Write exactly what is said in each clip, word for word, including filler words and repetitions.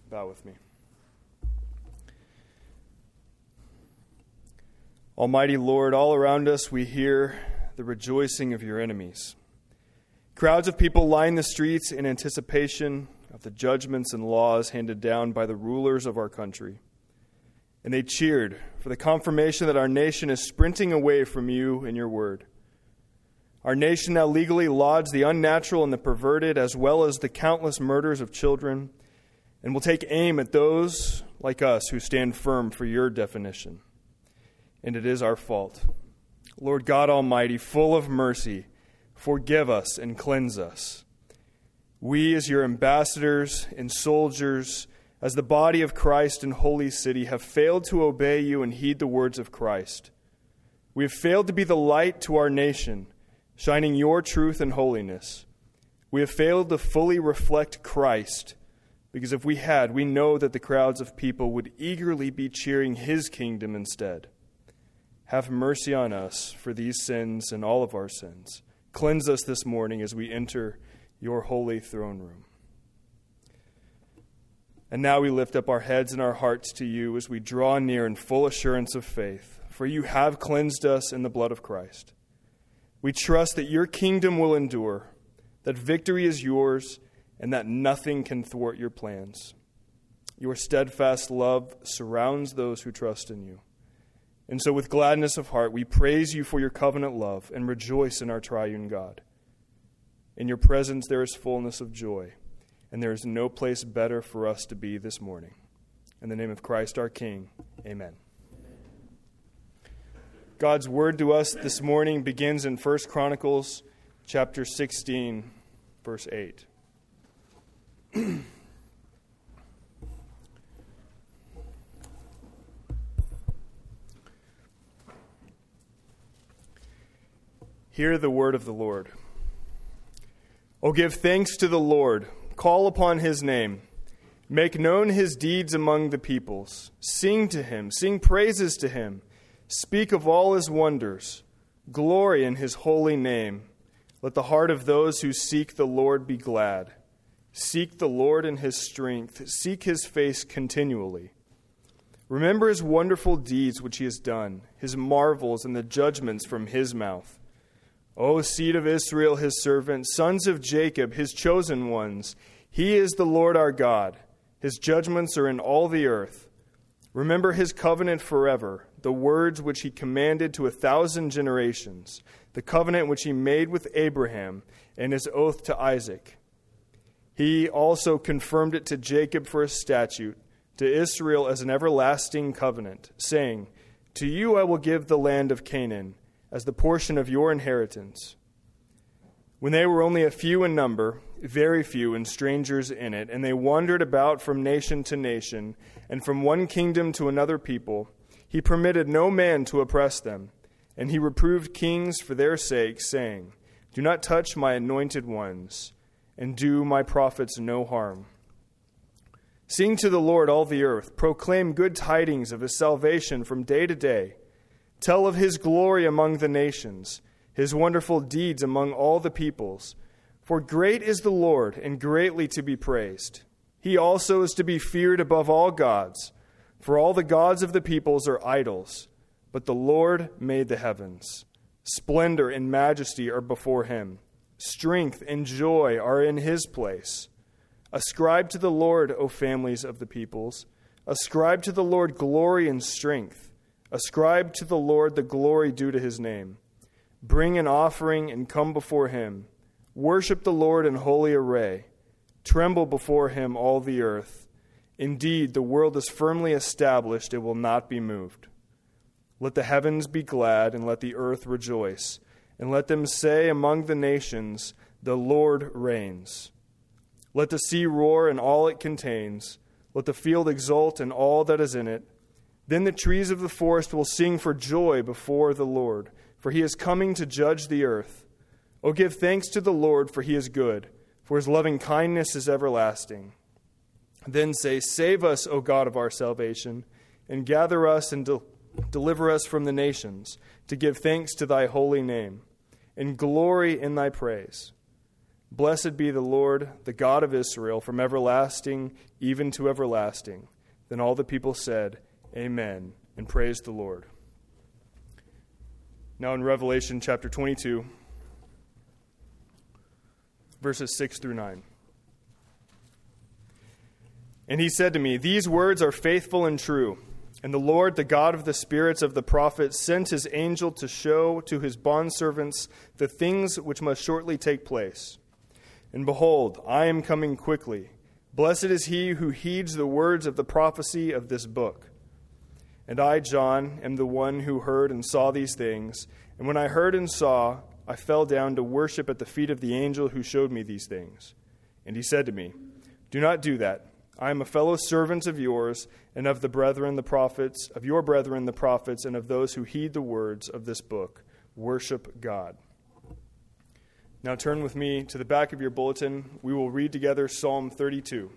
Bow with me. Almighty Lord, all around us we hear the rejoicing of your enemies. Crowds of people line the streets in anticipation of the judgments and laws handed down by the rulers of our country. And they cheered for the confirmation that our nation is sprinting away from you and your word. Our nation now legally lauds the unnatural and the perverted, as well as the countless murders of children, and will take aim at those like us who stand firm for your definition. And it is our fault. Lord God Almighty, full of mercy, forgive us and cleanse us. We, as your ambassadors and soldiers, as the body of Christ and holy city, have failed to obey you and heed the words of Christ. We have failed to be the light to our nation, shining your truth and holiness. We have failed to fully reflect Christ, because if we had, we know that the crowds of people would eagerly be cheering his kingdom instead. Have mercy on us for these sins and all of our sins. Cleanse us this morning as we enter your holy throne room. And now we lift up our heads and our hearts to you as we draw near in full assurance of faith, for you have cleansed us in the blood of Christ. We trust that your kingdom will endure, that victory is yours, and that nothing can thwart your plans. Your steadfast love surrounds those who trust in you. And so with gladness of heart, we praise you for your covenant love and rejoice in our triune God. In your presence there is fullness of joy, and there is no place better for us to be this morning. In the name of Christ our King, amen. God's word to us this morning begins in First Chronicles chapter sixteen, verse eight. Hear the word of the Lord. O give thanks to the Lord, call upon his name, make known his deeds among the peoples. Sing to him, sing praises to him, speak of all his wonders, glory in his holy name. Let the heart of those who seek the Lord be glad. Seek the Lord in his strength, seek his face continually. Remember his wonderful deeds which he has done, his marvels and the judgments from his mouth. O seed of Israel, his servant, sons of Jacob, his chosen ones, he is the Lord our God. His judgments are in all the earth. Remember his covenant forever, the words which he commanded to a thousand generations, the covenant which he made with Abraham and his oath to Isaac. He also confirmed it to Jacob for a statute, to Israel as an everlasting covenant, saying, to you I will give the land of Canaan as the portion of your inheritance. When they were only a few in number, very few and strangers in it, and they wandered about from nation to nation, and from one kingdom to another people, he permitted no man to oppress them, and he reproved kings for their sake, saying, do not touch my anointed ones, and do my prophets no harm. Sing to the Lord, all the earth. Proclaim good tidings of his salvation from day to day. Tell of his glory among the nations, his wonderful deeds among all the peoples. For great is the Lord, and greatly to be praised. He also is to be feared above all gods. For all the gods of the peoples are idols, but the Lord made the heavens. Splendor and majesty are before him. Strength and joy are in his place. Ascribe to the Lord, O families of the peoples. Ascribe to the Lord glory and strength. Ascribe to the Lord the glory due to his name. Bring an offering and come before him. Worship the Lord in holy array. Tremble before him, all the earth. Indeed, the world is firmly established, it will not be moved. Let the heavens be glad, and let the earth rejoice. And let them say among the nations, the Lord reigns. Let the sea roar and all it contains. Let the field exult and all that is in it. Then the trees of the forest will sing for joy before the Lord, for he is coming to judge the earth. O give thanks to the Lord, for he is good, for his loving kindness is everlasting. Then say, save us, O God of our salvation, and gather us and del- deliver us from the nations, to give thanks to thy holy name, and glory in thy praise. Blessed be the Lord, the God of Israel, from everlasting even to everlasting. Then all the people said, Amen, and praised the Lord. Now in Revelation chapter twenty-two, verses six through nine. And he said to me, These words are faithful and true. And the Lord, the God of the spirits of the prophets, sent his angel to show to his bondservants the things which must shortly take place. And behold, I am coming quickly. Blessed is he who heeds the words of the prophecy of this book. And I, John, am the one who heard and saw these things. And when I heard and saw, I fell down to worship at the feet of the angel who showed me these things. And he said to me, Do not do that. I am a fellow servant of yours and of the brethren the prophets, of your brethren the prophets, and of those who heed the words of this book. Worship God. Now turn with me to the back of your bulletin. We will read together Psalm thirty-two.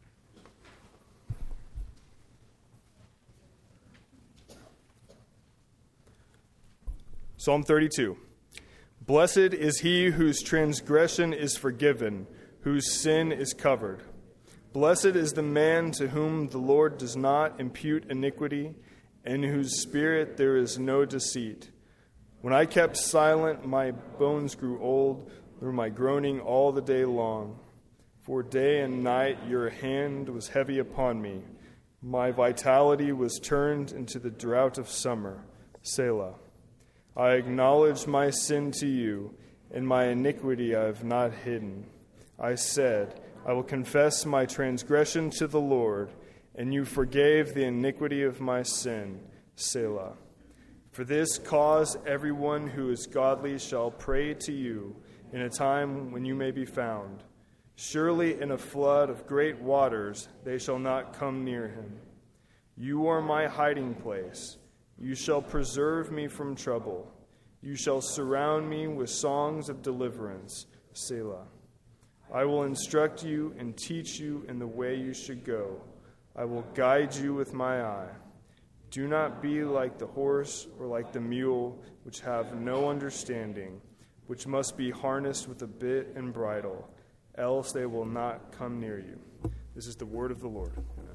Psalm thirty-two. Blessed is he whose transgression is forgiven, whose sin is covered. Blessed is the man to whom the Lord does not impute iniquity, in whose spirit there is no deceit. When I kept silent, my bones grew old through my groaning all the day long. For day and night your hand was heavy upon me. My vitality was turned into the drought of summer. Selah. I acknowledged my sin to you, and my iniquity I have not hidden. I said, I will confess my transgression to the Lord, and you forgave the iniquity of my sin. Selah. For this cause everyone who is godly shall pray to you in a time when you may be found. Surely in a flood of great waters they shall not come near him. You are my hiding place. You shall preserve me from trouble. You shall surround me with songs of deliverance. Selah. I will instruct you and teach you in the way you should go. I will guide you with my eye. Do not be like the horse or like the mule, which have no understanding, which must be harnessed with a bit and bridle, else they will not come near you. This is the word of the Lord. Amen.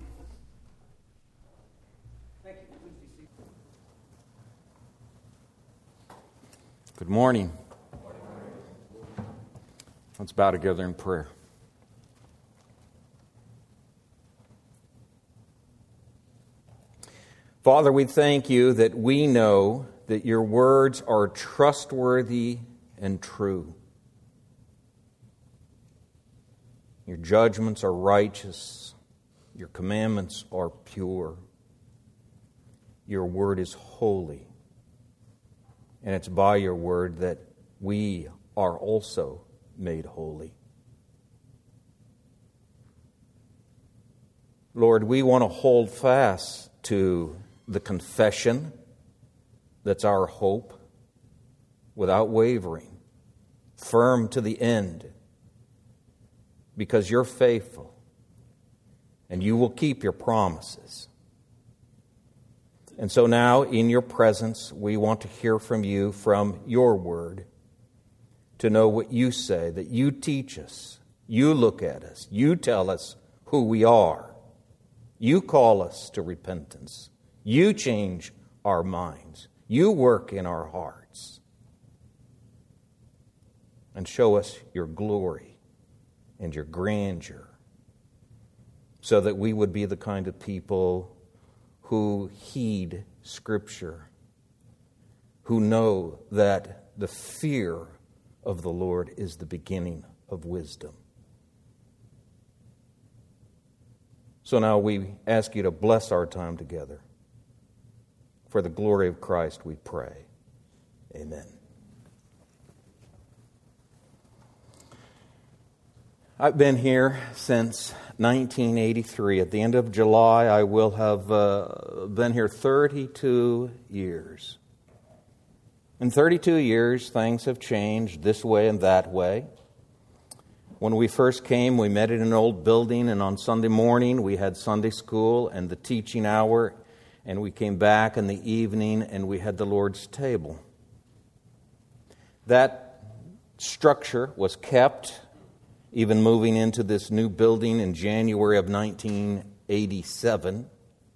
Thank you. Please be seated. Good morning. Let's bow together in prayer. Father, we thank you that we know that your words are trustworthy and true. Your judgments are righteous. Your commandments are pure. Your word is holy. And it's by your word that we are also made holy. Lord, we want to hold fast to the confession that's our hope without wavering, firm to the end, because you're faithful and you will keep your promises. And so now, in your presence, we want to hear from you, from your word, to know what you say, that you teach us, you look at us, you tell us who we are, you call us to repentance, you change our minds, you work in our hearts, and show us your glory and your grandeur, so that we would be the kind of people who heed Scripture, who know that the fear of the Lord is the beginning of wisdom. So now we ask you to bless our time together. For the glory of Christ we pray. Amen. I've been here since nineteen eighty-three. At the end of July, I will have uh, been here thirty-two years. In thirty-two years, things have changed this way and that way. When we first came, we met in an old building, and on Sunday morning, we had Sunday school and the teaching hour, and we came back in the evening, and we had the Lord's table. That structure was kept even moving into this new building in January of nineteen eighty-seven.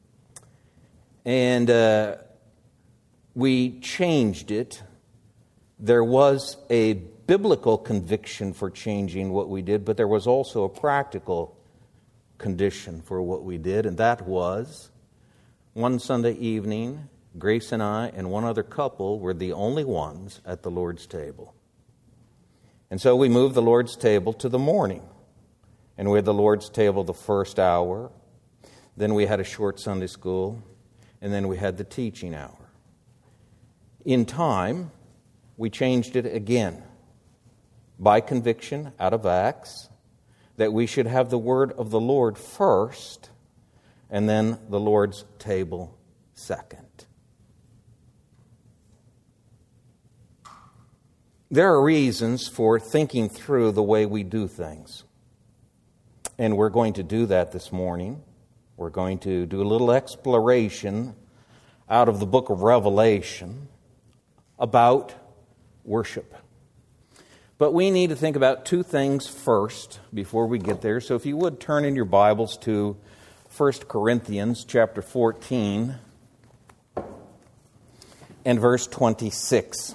And uh, we changed it. There was a biblical conviction for changing what we did, but there was also a practical condition for what we did, and that was one Sunday evening, Grace and I and one other couple were the only ones at the Lord's table. And so we moved the Lord's table to the morning. And we had the Lord's table the first hour. Then we had a short Sunday school. And then we had the teaching hour. In time, we changed it again by conviction out of Acts that we should have the word of the Lord first and then the Lord's table second. There are reasons for thinking through the way we do things. And we're going to do that this morning. We're going to do a little exploration out of the book of Revelation about worship. But we need to think about two things first before we get there. So if you would turn in your Bibles to First Corinthians chapter fourteen and verse twenty-six.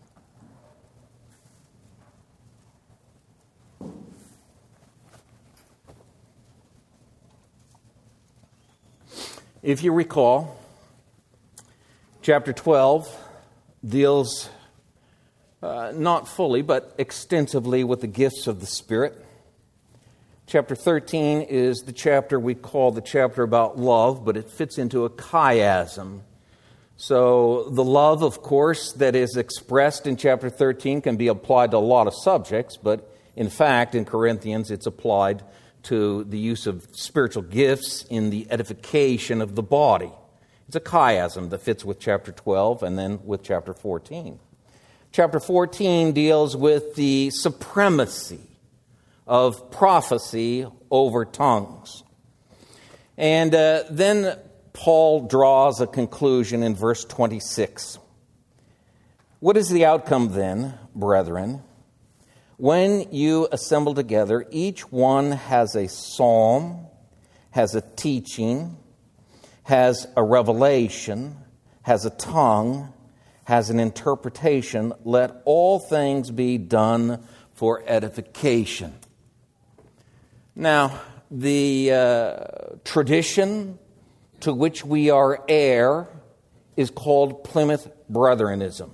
If you recall, chapter twelve deals uh, not fully but extensively with the gifts of the Spirit. Chapter thirteen is the chapter we call the chapter about love, but it fits into a chiasm. So the love, of course, that is expressed in chapter thirteen can be applied to a lot of subjects, but in fact, in Corinthians, it's applied to the use of spiritual gifts in the edification of the body. It's a chiasm that fits with chapter twelve and then with chapter fourteen. Chapter fourteen deals with the supremacy of prophecy over tongues. And uh, then Paul draws a conclusion in verse twenty-six. What is the outcome then, brethren? When you assemble together, each one has a psalm, has a teaching, has a revelation, has a tongue, has an interpretation. Let all things be done for edification. Now, the uh, tradition to which we are heir is called Plymouth Bretheranism.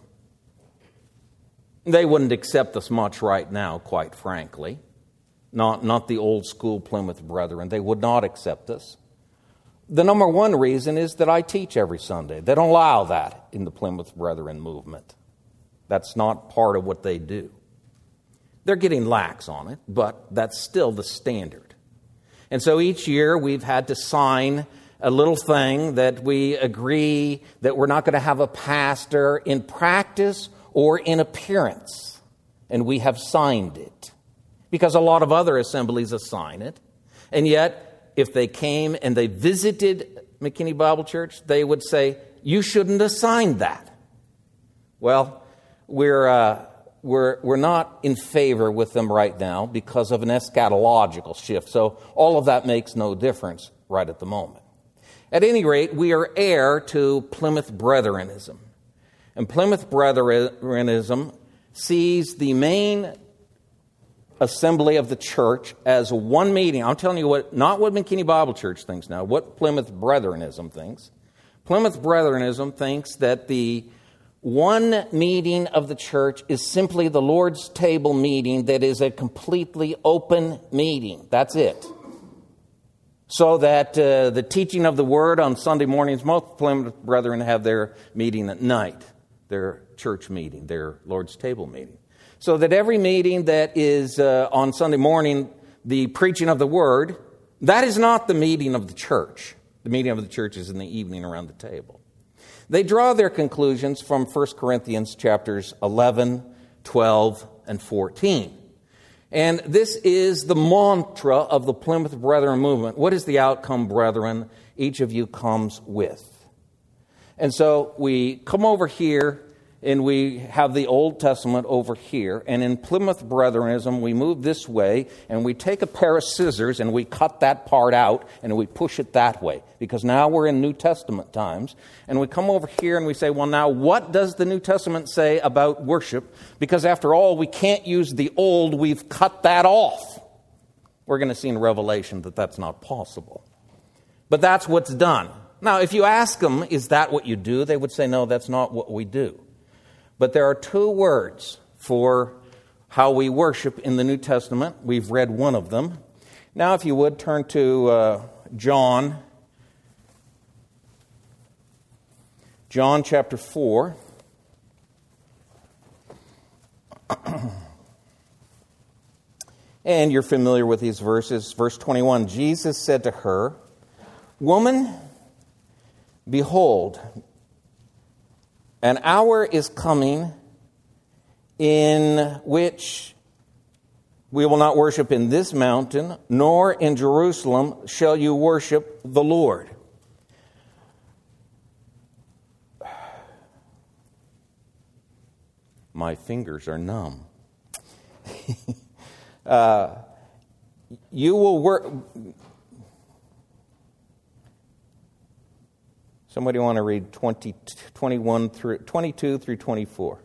They wouldn't accept us much right now, quite frankly. Not, not the old school Plymouth Brethren. They would not accept us. The number one reason is that I teach every Sunday. They don't allow that in the Plymouth Brethren movement. That's not part of what they do. They're getting lax on it, but that's still the standard. And so each year we've had to sign a little thing that we agree that we're not going to have a pastor in practice or in appearance. And we have signed it. Because a lot of other assemblies assign it. And yet, if they came and they visited McKinney Bible Church, they would say, you shouldn't assign that. Well, we're, uh, we're, we're not in favor with them right now because of an eschatological shift. So all of that makes no difference right at the moment. At any rate, we are heir to Plymouth Bretheranism. And Plymouth Bretheranism sees the main assembly of the church as one meeting. I'm telling you what, not what McKinney Bible Church thinks now, what Plymouth Bretheranism thinks. Plymouth Bretheranism thinks that the one meeting of the church is simply the Lord's table meeting that is a completely open meeting. That's it. So that uh, the teaching of the Word on Sunday mornings, most Plymouth Brethren have their meeting at night, their church meeting, their Lord's table meeting. So that every meeting that is uh, on Sunday morning, the preaching of the Word, that is not the meeting of the church. The meeting of the church is in the evening around the table. They draw their conclusions from First Corinthians chapters eleven, twelve, and fourteen. And this is the mantra of the Plymouth Brethren movement. What is the outcome, brethren, each of you comes with? And so we come over here and we have the Old Testament over here. And in Plymouth Brethrenism, we move this way, and we take a pair of scissors, and we cut that part out, and we push it that way. Because now we're in New Testament times. And we come over here, and we say, well, now, what does the New Testament say about worship? Because after all, we can't use the old. We've cut that off. We're going to see in Revelation that that's not possible. But that's what's done. Now, if you ask them, is that what you do? They would say, no, that's not what we do. But there are two words for how we worship in the New Testament. We've read one of them. Now, if you would, turn to uh, John. John chapter four. And you're familiar with these verses. Verse twenty-one, Jesus said to her, "Woman, behold, an hour is coming in which we will not worship in this mountain, nor in Jerusalem shall you worship the Lord." My fingers are numb. uh, you will work... Somebody want to read twenty, twenty-one through, twenty-two through twenty-four.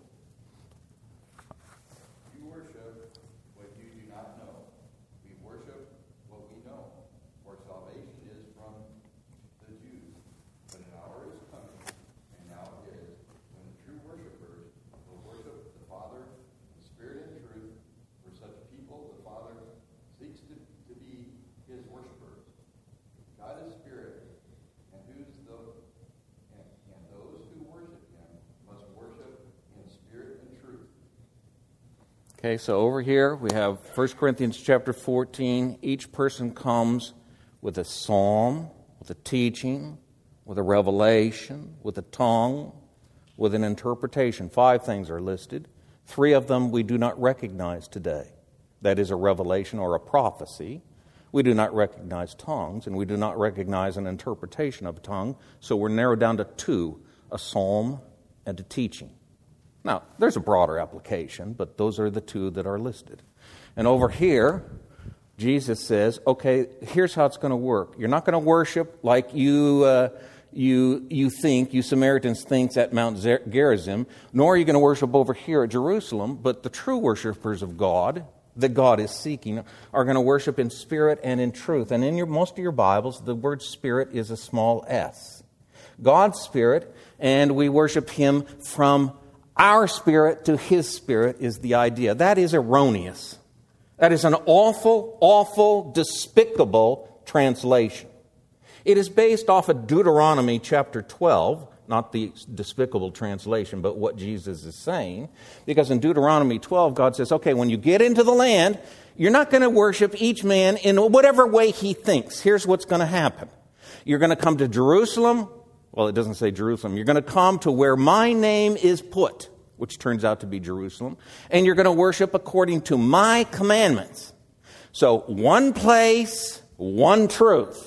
You worship what you do not know. We worship what we know, for salvation is from the Jews. But an hour is coming, and now is, when the true worshipers will worship the Father in spirit and truth. For such people, the Father seeks to, to be his worshipers. God is spirit, and who's the And those who worship him must worship in spirit and truth. Okay, so over here we have First Corinthians chapter fourteen. Each person comes with a psalm, with a teaching, with a revelation, with a tongue, with an interpretation. Five things are listed. Three of them we do not recognize today. That is a revelation or a prophecy. We do not recognize tongues, and we do not recognize an interpretation of a tongue, so we're narrowed down to two, a psalm and a teaching. Now, there's a broader application, but those are the two that are listed. And over here, Jesus says, okay, here's how it's going to work. You're not going to worship like you uh, you you think, you Samaritans think at Mount Gerizim, nor are you going to worship over here at Jerusalem, but the true worshipers of God that God is seeking are going to worship in spirit and in truth. And in your most of your Bibles, the word spirit is a small s. God's spirit, and we worship him from our spirit to his spirit is the idea. That is erroneous. That is an awful, awful, despicable translation. It is based off of Deuteronomy chapter twelve, not the despicable translation, but what Jesus is saying. Because in Deuteronomy twelve, God says, okay, when you get into the land, you're not going to worship each man in whatever way he thinks. Here's what's going to happen. You're going to come to Jerusalem. Well, it doesn't say Jerusalem. You're going to come to where my name is put, which turns out to be Jerusalem. And you're going to worship according to my commandments. So one place, one truth.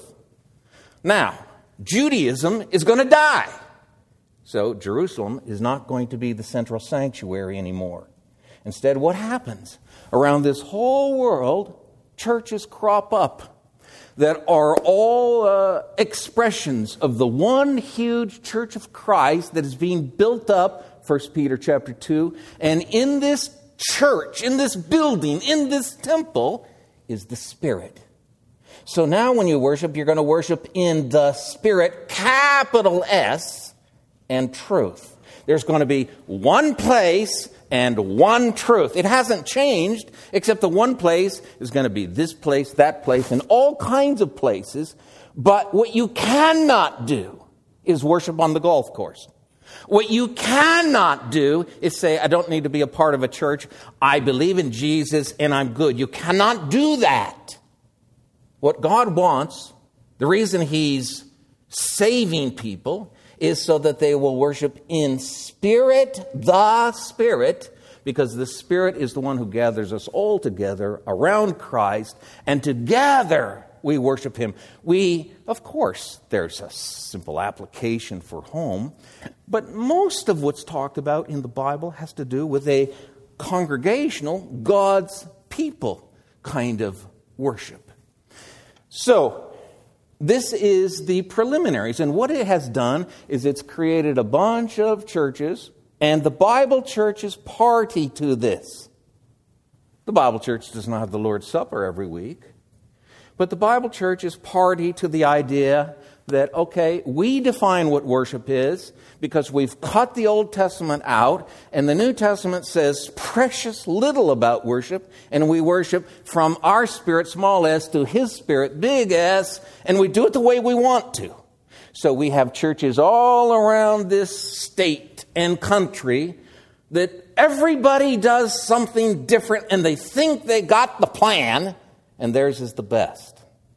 Now, Judaism is going to die. So Jerusalem is not going to be the central sanctuary anymore. Instead, what happens? Around this whole world, churches crop up that are all uh, expressions of the one huge church of Christ that is being built up, First Peter chapter two. And in this church, in this building, in this temple, is the Spirit. So now when you worship, you're going to worship in the Spirit, capital S, and truth. There's going to be one place and one truth. It hasn't changed, except the one place is going to be this place, that place, and all kinds of places. But what you cannot do is worship on the golf course. What you cannot do is say, I don't need to be a part of a church. I believe in Jesus and I'm good. You cannot do that. What God wants, the reason he's saving people, is so that they will worship in spirit, the Spirit, because the Spirit is the one who gathers us all together around Christ, and together we worship Him. We, of course, there's a simple application for home, but most of what's talked about in the Bible has to do with a congregational, God's people kind of worship. So, this is the preliminaries, and what it has done is it's created a bunch of churches, and the Bible Church is party to this. The Bible Church does not have the Lord's Supper every week, but the Bible Church is party to the idea that, okay, we define what worship is because we've cut the Old Testament out, and the New Testament says precious little about worship, and we worship from our spirit, small s, to His spirit, big S, and we do it the way we want to. So we have churches all around this state and country that everybody does something different, and they think they got the plan, and theirs is the best.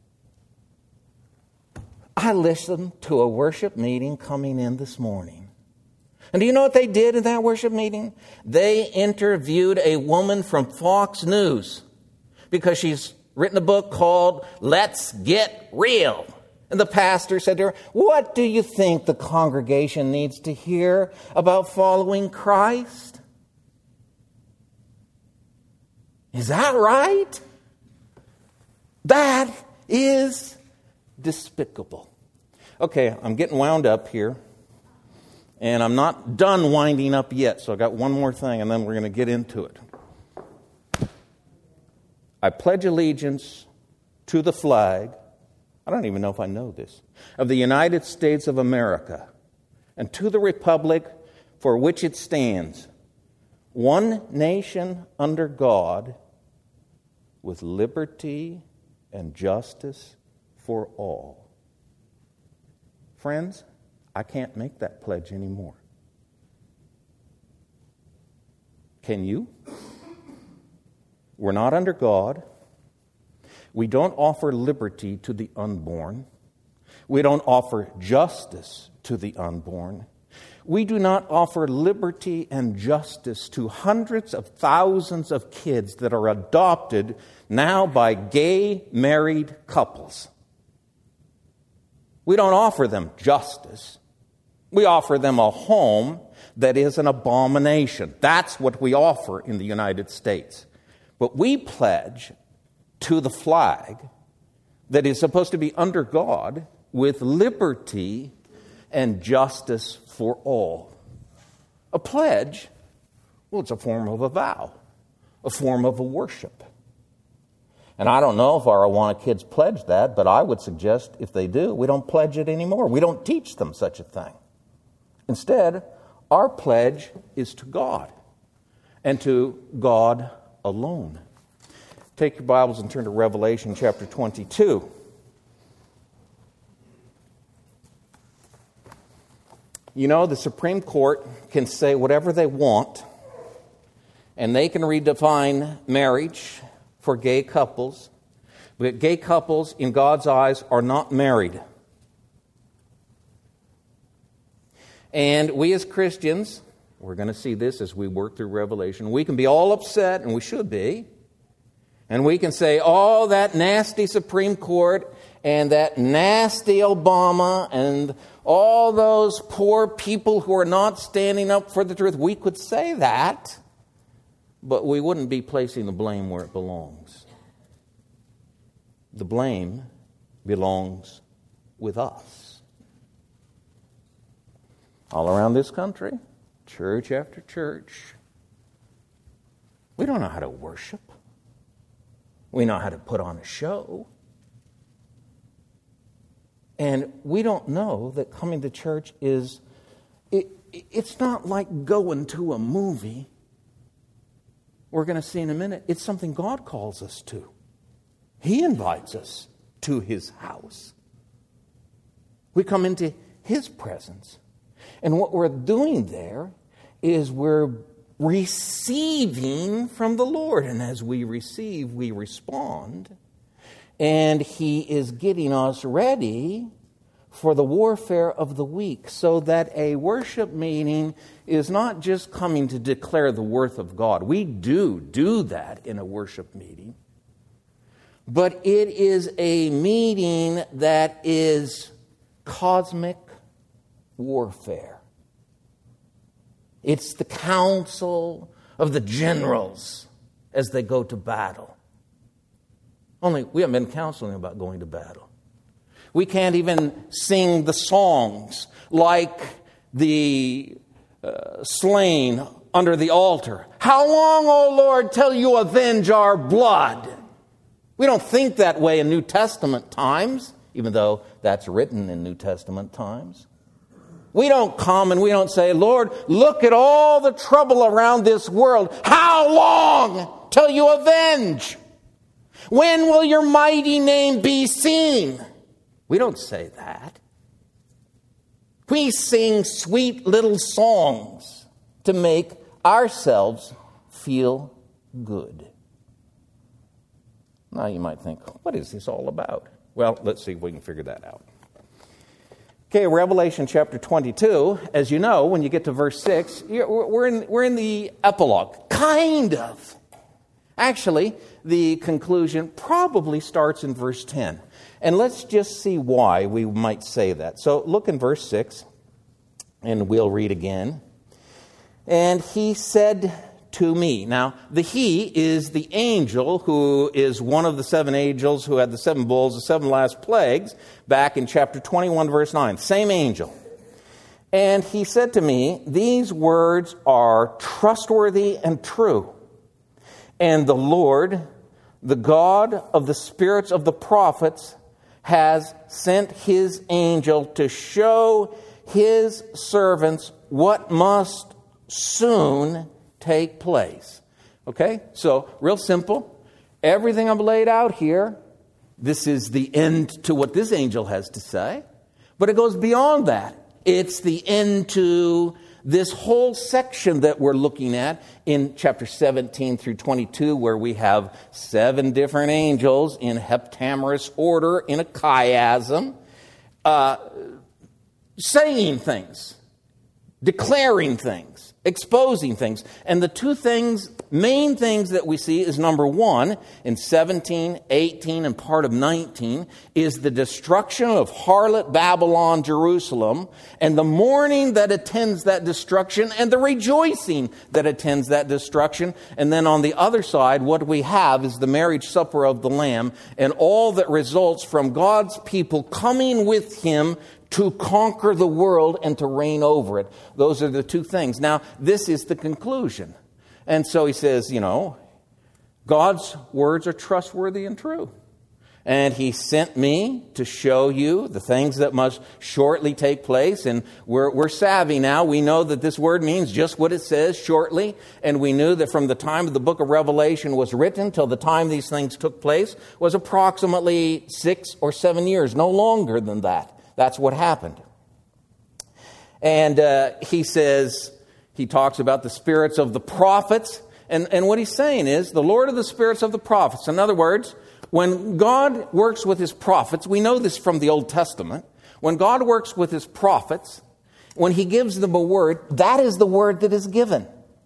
I listened to a worship meeting coming in this morning. And do you know what they did in that worship meeting? They interviewed a woman from Fox News because she's written a book called Let's Get Real. And the pastor said to her, "What do you think the congregation needs to hear about following Christ?" Is that right? That is despicable. Okay, I'm getting wound up here, and I'm not done winding up yet, so I got one more thing, and then we're going to get into it. I pledge allegiance to the flag, I don't even know if I know this, of the United States of America, and to the republic for which it stands, one nation under God, with liberty and justice for all. Friends, I can't make that pledge anymore. Can you? We're not under God. We don't offer liberty to the unborn. We don't offer justice to the unborn. We do not offer liberty and justice to hundreds of thousands of kids that are adopted now by gay married couples. We don't offer them justice. We offer them a home that is an abomination. That's what we offer in the United States. But we pledge to the flag that is supposed to be under God with liberty and justice for all. A pledge, well, it's a form of a vow, a form of a worship. And I don't know if our Awana kids pledge that, but I would suggest if they do, we don't pledge it anymore. We don't teach them such a thing. Instead, our pledge is to God and to God alone. Take your Bibles and turn to Revelation chapter twenty-two. You know, the Supreme Court can say whatever they want, and they can redefine marriage for gay couples, but gay couples, in God's eyes, are not married. And we as Christians, we're going to see this as we work through Revelation, we can be all upset, and we should be, and we can say, oh, that nasty Supreme Court and that nasty Obama and all those poor people who are not standing up for the truth. We could say that, but we wouldn't be placing the blame where it belongs. The blame belongs with us. All around this country, church after church, we don't know how to worship. We know how to put on a show. And we don't know that coming to church is, it, it's not like going to a movie. We're going to see in a minute. It's something God calls us to. He invites us to His house. We come into His presence. And what we're doing there is we're receiving from the Lord. And as we receive, we respond. And He is getting us ready for the warfare of the week, so that a worship meeting is not just coming to declare the worth of God. We do do that in a worship meeting. but it is a meeting that is cosmic warfare. It's the council of the generals as they go to battle. Only we haven't been counseling about going to battle. We can't even sing the songs like the uh, slain under the altar. How long, O Lord, till you avenge our blood? We don't think that way in New Testament times, even though that's written in New Testament times. We don't come and we don't say, Lord, look at all the trouble around this world. How long till you avenge? When will your mighty name be seen? We don't say that. We sing sweet little songs to make ourselves feel good. Now you might think, what is this all about? Well, let's see if we can figure that out. Okay, Revelation chapter twenty-two, as you know, when you get to verse six, we're in, we're in the epilogue, kind of. Actually, the conclusion probably starts in verse ten. And let's just see why we might say that. So look in verse six, and we'll read again. And he said to me. Now, the he is the angel who is one of the seven angels who had the seven bowls, the seven last plagues, back in chapter twenty-one, verse nine. Same angel. And he said to me, these words are trustworthy and true. And the Lord, the God of the spirits of the prophets, has sent his angel to show his servants what must soon take place. Okay? So, real simple. Everything I've laid out here, this is the end to what this angel has to say. But it goes beyond that. It's the end to this whole section that we're looking at in chapter seventeen through twenty-two, where we have seven different angels in heptamerous order in a chiasm, uh, saying things, declaring things, exposing things. And the two things, main things that we see is, number one, in seventeen, eighteen, and part of nineteen, is the destruction of harlot Babylon, Jerusalem, and the mourning that attends that destruction, and the rejoicing that attends that destruction. And then on the other side, what we have is the marriage supper of the Lamb, and all that results from God's people coming with him to conquer the world and to reign over it. Those are the two things. Now, this is the conclusion. And so he says, you know, God's words are trustworthy and true. And he sent me to show you the things that must shortly take place. And we're, we're savvy now. We know that this word means just what it says, shortly. And we knew that from the time of the book of Revelation was written till the time these things took place was approximately six or seven years, no longer than that. That's what happened. And uh, he says, he talks about the spirits of the prophets. And, and what he's saying is, the Lord of the spirits of the prophets. In other words, when God works with his prophets, we know this from the Old Testament. When God works with his prophets, when he gives them a word, that is the word that is given.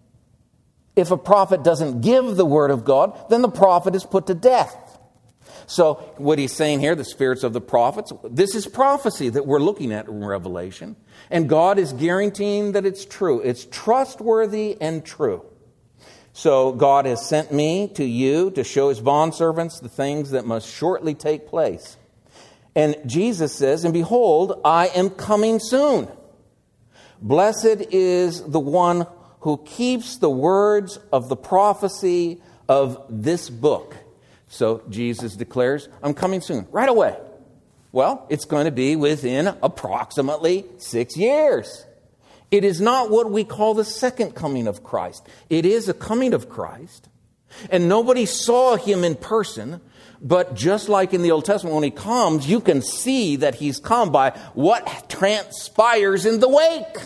If a prophet doesn't give the word of God, then the prophet is put to death. So what he's saying here, the spirits of the prophets, this is prophecy that we're looking at in Revelation. And God is guaranteeing that it's true. It's trustworthy and true. So God has sent me to you to show his bondservants the things that must shortly take place. And Jesus says, and behold, I am coming soon. Blessed is the one who keeps the words of the prophecy of this book. So Jesus declares, I'm coming soon, right away. Well, it's going to be within approximately six years. It is not what we call the second coming of Christ. It is a coming of Christ. And nobody saw him in person. But just like in the Old Testament, when he comes, you can see that he's come by what transpires in the wake.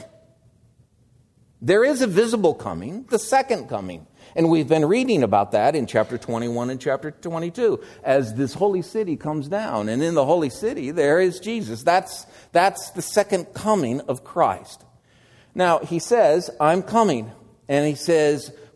There is a visible coming, the second coming. And we've been reading about that in chapter twenty-one and chapter twenty-two as this holy city comes down. And in the holy city, there is Jesus. That's, that's the second coming of Christ. Now, he says, I'm coming. And he says,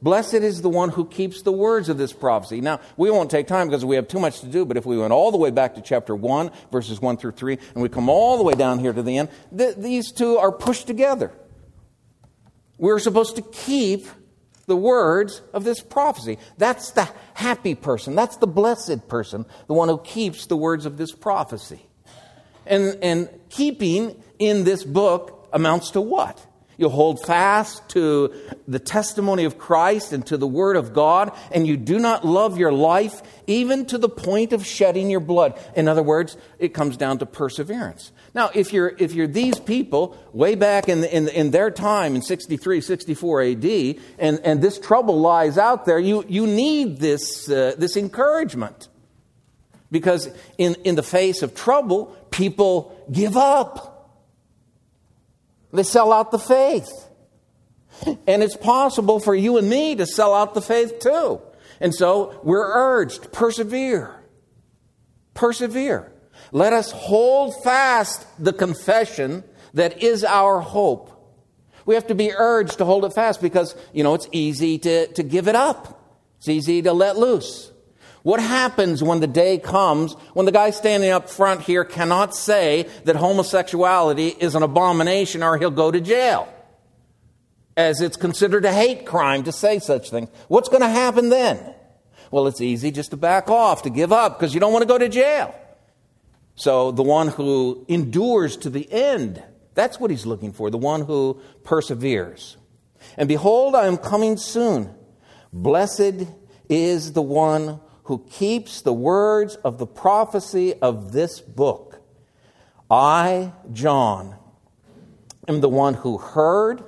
Blessed is the one who keeps the words of this prophecy. Now, we won't take time because we have too much to do, but if we went all the way back to chapter one, verses one through three, and we come all the way down here to the end, th- these two are pushed together. We're supposed to keep the words of this prophecy. That's the happy person. That's the blessed person, the one who keeps the words of this prophecy. And, and keeping in this book amounts to what? You hold fast to the testimony of Christ and to the Word of God, and you do not love your life even to the point of shedding your blood. In other words, it comes down to perseverance. Now, if you're if you're these people way back in in, in their time in sixty-three, sixty-four A D, and, and this trouble lies out there, you you need this uh, this encouragement, because in in the face of trouble, people give up. They sell out the faith. And it's possible for you and me to sell out the faith too. And so we're urged, persevere. Persevere. Let us hold fast the confession that is our hope. We have to be urged to hold it fast because, you know, it's easy to, to give it up. It's easy to let loose. What happens when the day comes when the guy standing up front here cannot say that homosexuality is an abomination or he'll go to jail, as it's considered a hate crime to say such things? What's going to happen then? Well, it's easy just to back off, to give up, because you don't want to go to jail. So the one who endures to the end, that's what he's looking for, the one who perseveres. And behold, I am coming soon. Blessed is the one who keeps the words of the prophecy of this book. I, John, am the one who heard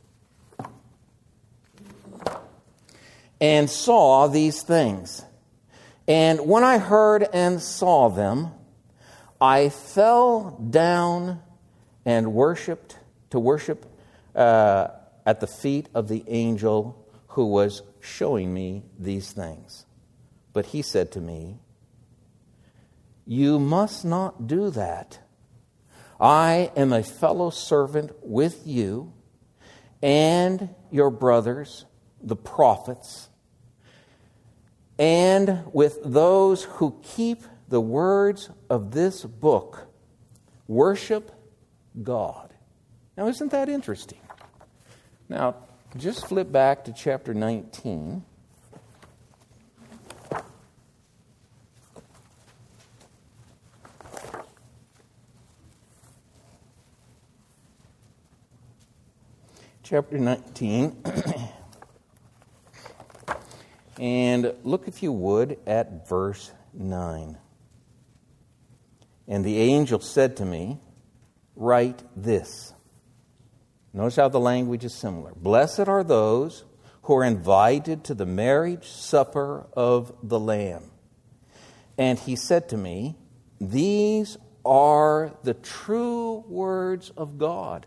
and saw these things. And when I heard and saw them, I fell down and worshipped, to worship uh, at the feet of the angel who was showing me these things. But he said to me, you must not do that. I am a fellow servant with you and your brothers, the prophets, and with those who keep the words of this book. Worship God. Now, isn't that interesting? Now, just flip back to chapter nineteen. Chapter nineteen, and look, if you would, at verse nine. And the angel said to me, write this. Notice how the language is similar. Blessed are those who are invited to the marriage supper of the Lamb. And he said to me, these are the true words of God.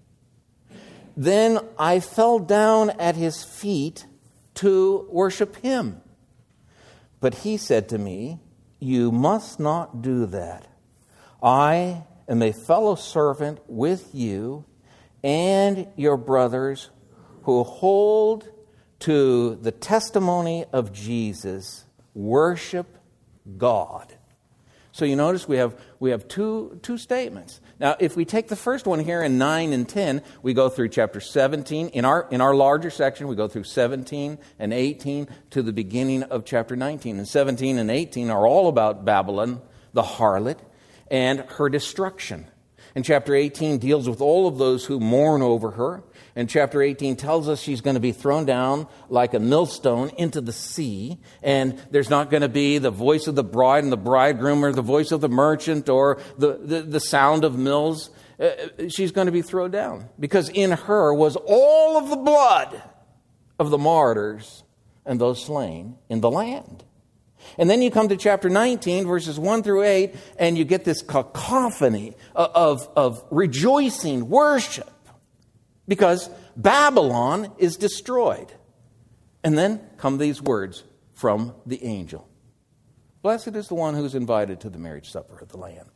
Then I fell down at his feet to worship him. But he said to me, you must not do that. I am a fellow servant with you and your brothers who hold to the testimony of Jesus. Worship God. So you notice we have we have two two statements. Now, if we take the first one here in nine and ten, we go through chapter seventeen. In our in our larger section, we go through seventeen and eighteen to the beginning of chapter nineteen. And seventeen and eighteen are all about Babylon, the harlot, and her destruction. And chapter eighteen deals with all of those who mourn over her. And chapter eighteen tells us she's going to be thrown down like a millstone into the sea. And there's not going to be the voice of the bride and the bridegroom or the voice of the merchant or the, the, the sound of mills. Uh, she's going to be thrown down because in her was all of the blood of the martyrs and those slain in the land. And then you come to chapter nineteen, verses one through eight, and you get this cacophony of, of rejoicing worship because Babylon is destroyed. And then come these words from the angel. Blessed is the one who's invited to the marriage supper of the Lamb.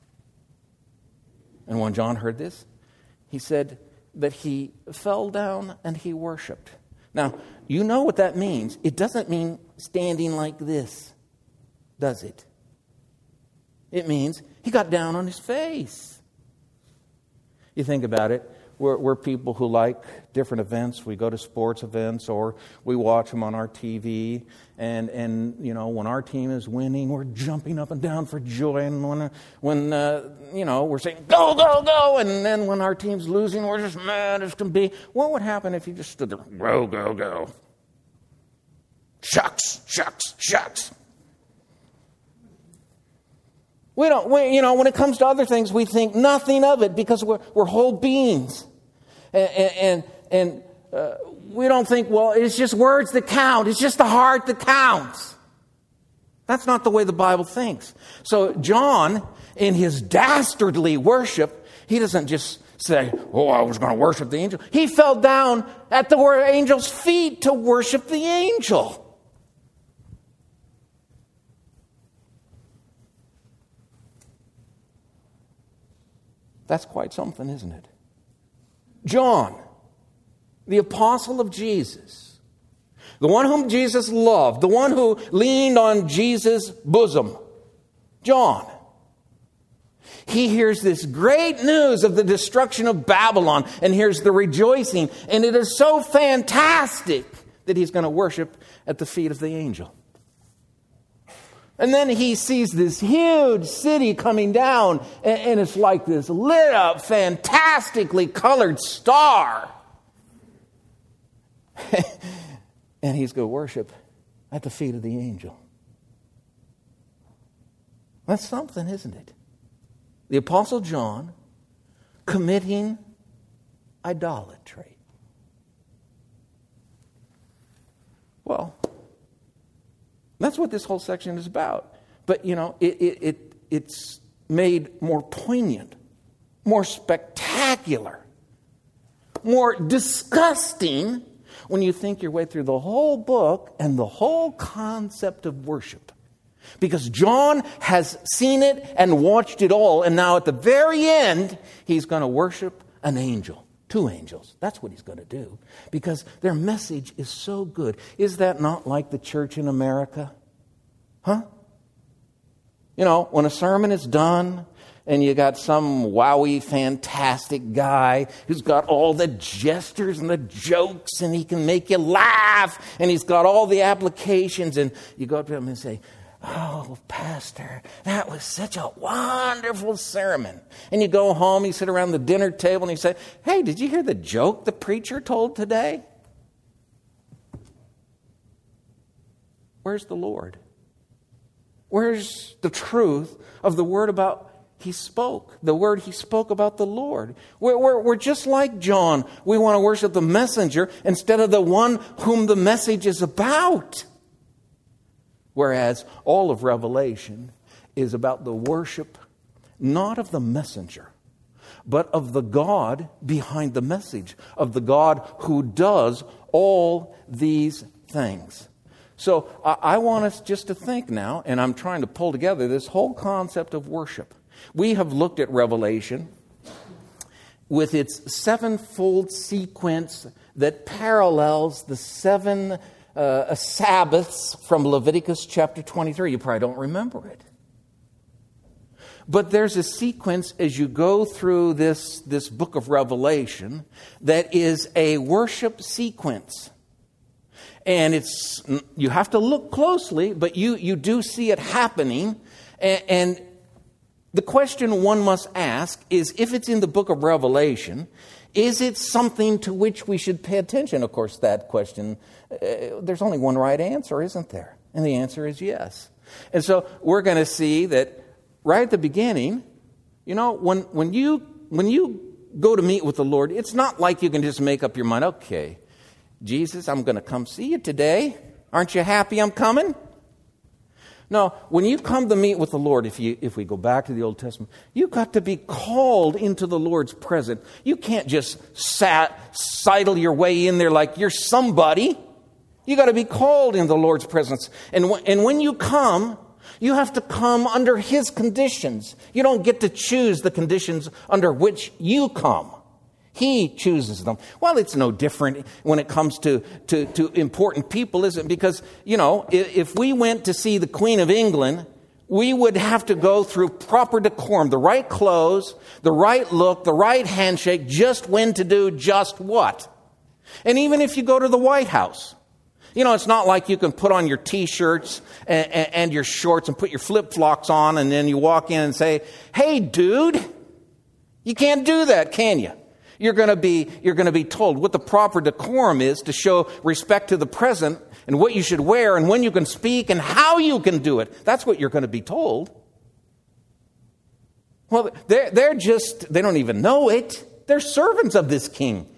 And when John heard this, he said that he fell down and he worshiped. Now, you know what that means. It doesn't mean standing like this, does it? It means he got down on his face. You think about it. We're, we're people who like different events. We go to sports events or we watch them on our T V. And, and you know, when our team is winning, we're jumping up and down for joy. And when, when uh, you know, we're saying, go, go, go. And then when our team's losing, we're just mad as can be. What would happen if you just stood there, go, go, go? Shucks, shucks, shucks. We don't, we, you know, when it comes to other things, we think nothing of it because we're, we're whole beings. And, and, and uh, we don't think, well, it's just words that count. It's just the heart that counts. That's not the way the Bible thinks. So John, in his dastardly worship, he doesn't just say, oh, I was going to worship the angel. He fell down at the angel's feet to worship the angel. That's quite something, isn't it? John, the apostle of Jesus, the one whom Jesus loved, the one who leaned on Jesus' bosom, John, he hears this great news of the destruction of Babylon and hears the rejoicing, and it is so fantastic that he's going to worship at the feet of the angel. And then he sees this huge city coming down, and, and it's like this lit up, fantastically colored star. And he's going to worship at the feet of the angel. That's something, isn't it? The Apostle John committing idolatry. Well, that's what this whole section is about. But, you know, it, it, it it's made more poignant, more spectacular, more disgusting when you think your way through the whole book and the whole concept of worship. Because John has seen it and watched it all, and now at the very end, he's going to worship an angel. Two angels. That's what he's going to do. Because their message is so good. Is that not like the church in America? Huh? You know, when a sermon is done and you got some wowie, fantastic guy who's got all the gestures and the jokes and he can make you laugh and he's got all the applications, and you go up to him and say, oh, Pastor, that was such a wonderful sermon. And you go home, you sit around the dinner table, and you say, hey, did you hear the joke the preacher told today? Where's the Lord? Where's the truth of the word about he spoke, the word he spoke about the Lord? We're, we're, we're just like John. We want to worship the messenger instead of the one whom the message is about. Whereas all of Revelation is about the worship, not of the messenger, but of the God behind the message, of the God who does all these things. So I, I want us just to think now, and I'm trying to pull together this whole concept of worship. We have looked at Revelation with its sevenfold sequence that parallels the seven Uh, Sabbaths from Leviticus chapter twenty-three. You probably don't remember it. But there's a sequence as you go through this, this book of Revelation that is a worship sequence. And it's you have to look closely, but you, you do see it happening. And, and the question one must ask is, if it's in the book of Revelation, is it something to which we should pay attention? Of course, that question, uh, there's only one right answer, isn't there? And the answer is yes. And so we're going to see that right at the beginning, you know, when, when you when you go to meet with the Lord, it's not like you can just make up your mind, okay, Jesus, I'm going to come see you today. Aren't you happy I'm coming? No, when you come to meet with the Lord, if you if we go back to the Old Testament, you've got to be called into the Lord's presence. You can't just sat, sidle your way in there like you're somebody. You got to be called into the Lord's presence. And, w- and when you come, you have to come under His conditions. You don't get to choose the conditions under which you come. He chooses them. Well, it's no different when it comes to, to, to important people, is it? Because, you know, if, if we went to see the Queen of England, we would have to go through proper decorum, the right clothes, the right look, the right handshake, just when to do just what. And even if you go to the White House, you know, it's not like you can put on your T-shirts and, and, and your shorts and put your flip-flops on and then you walk in and say, hey, dude, you can't do that, can you? You're going to be you're going to be told what the proper decorum is to show respect to the present and what you should wear and when you can speak and how you can do it. That's what you're going to be told. Well, they're, they're just, they don't even know it. They're servants of this king.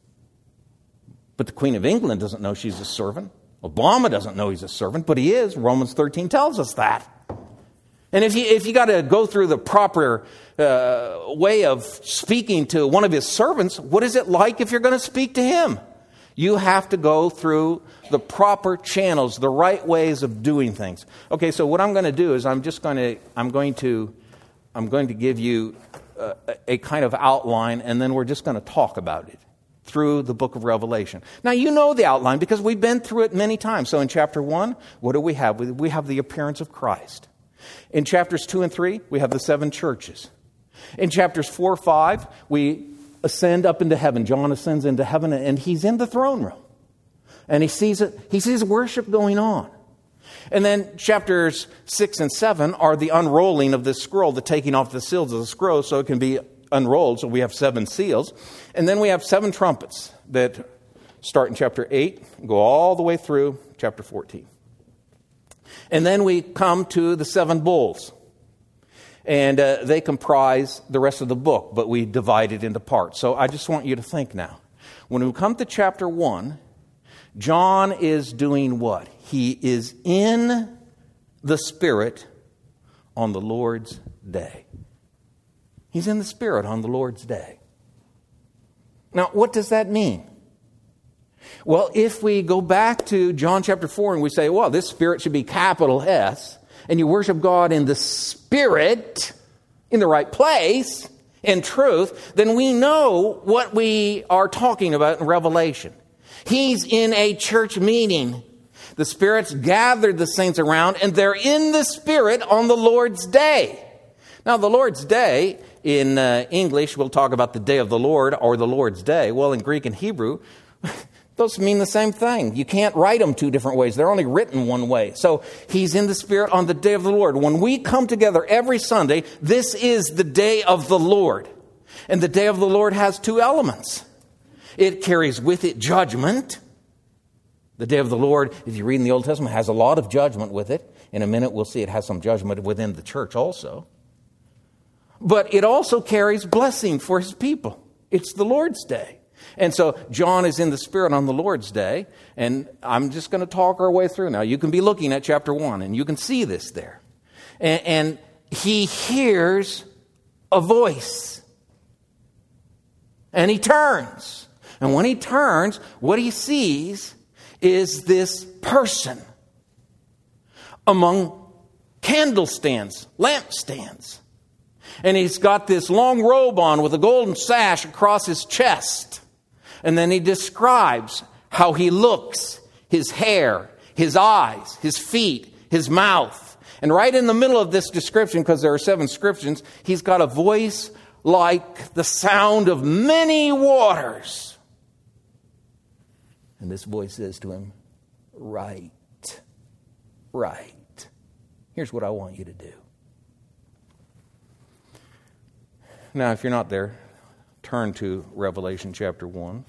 But the Queen of England doesn't know she's a servant. Obama doesn't know he's a servant, but he is. Romans thirteen tells us that. And if you if you got to go through the proper uh, way of speaking to one of his servants, what is it like if you're going to speak to him? You have to go through the proper channels, the right ways of doing things. Okay, so what I'm going to do is I'm just going to I'm going to I'm going to give you a, a kind of outline, and then we're just going to talk about it through the book of Revelation. Now, you know the outline because we've been through it many times. So in chapter one, what do we have? We have the appearance of Christ. In chapters two and three, we have the seven churches. In chapters four, five, we ascend up into heaven. John ascends into heaven, and he's in the throne room. And he sees it. He sees worship going on. And then chapters six and seven are the unrolling of this scroll, the taking off the seals of the scroll so it can be unrolled. So we have seven seals. And then we have seven trumpets that start in chapter eight, go all the way through chapter fourteen. And then we come to the seven bowls. And uh, they comprise the rest of the book, but we divide it into parts. So I just want you to think now. When we come to chapter one, John is doing what? He is in the Spirit on the Lord's day. He's in the Spirit on the Lord's day. Now, what does that mean? Well, if we go back to John chapter four and we say, well, this Spirit should be capital S, and you worship God in the Spirit, in the right place, in truth, then we know what we are talking about in Revelation. He's in a church meeting. The Spirit's gathered the saints around, and they're in the Spirit on the Lord's day. Now, the Lord's day, in uh, English, we'll talk about the day of the Lord or the Lord's day. Well, in Greek and Hebrew, those mean the same thing. You can't write them two different ways. They're only written one way. So he's in the Spirit on the day of the Lord. When we come together every Sunday, this is the day of the Lord. And the day of the Lord has two elements. It carries with it judgment. The day of the Lord, if you read in the Old Testament, has a lot of judgment with it. In a minute, we'll see it has some judgment within the church also. But it also carries blessing for his people. It's the Lord's day. And so John is in the Spirit on the Lord's day. And I'm just going to talk our way through now. You can be looking at chapter one and you can see this there. And, and he hears a voice. And he turns. And when he turns, what he sees is this person among candlestands, lampstands. And he's got this long robe on with a golden sash across his chest. And then he describes how he looks, his hair, his eyes, his feet, his mouth. And right in the middle of this description, because there are seven descriptions, he's got a voice like the sound of many waters. And this voice says to him, right, right. Here's what I want you to do. Now, if you're not there, turn to Revelation chapter one.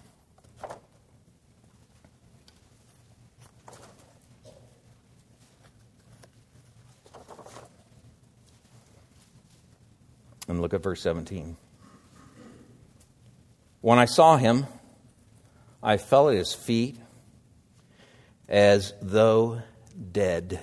And look at verse seventeen. When I saw him, I fell at his feet as though dead.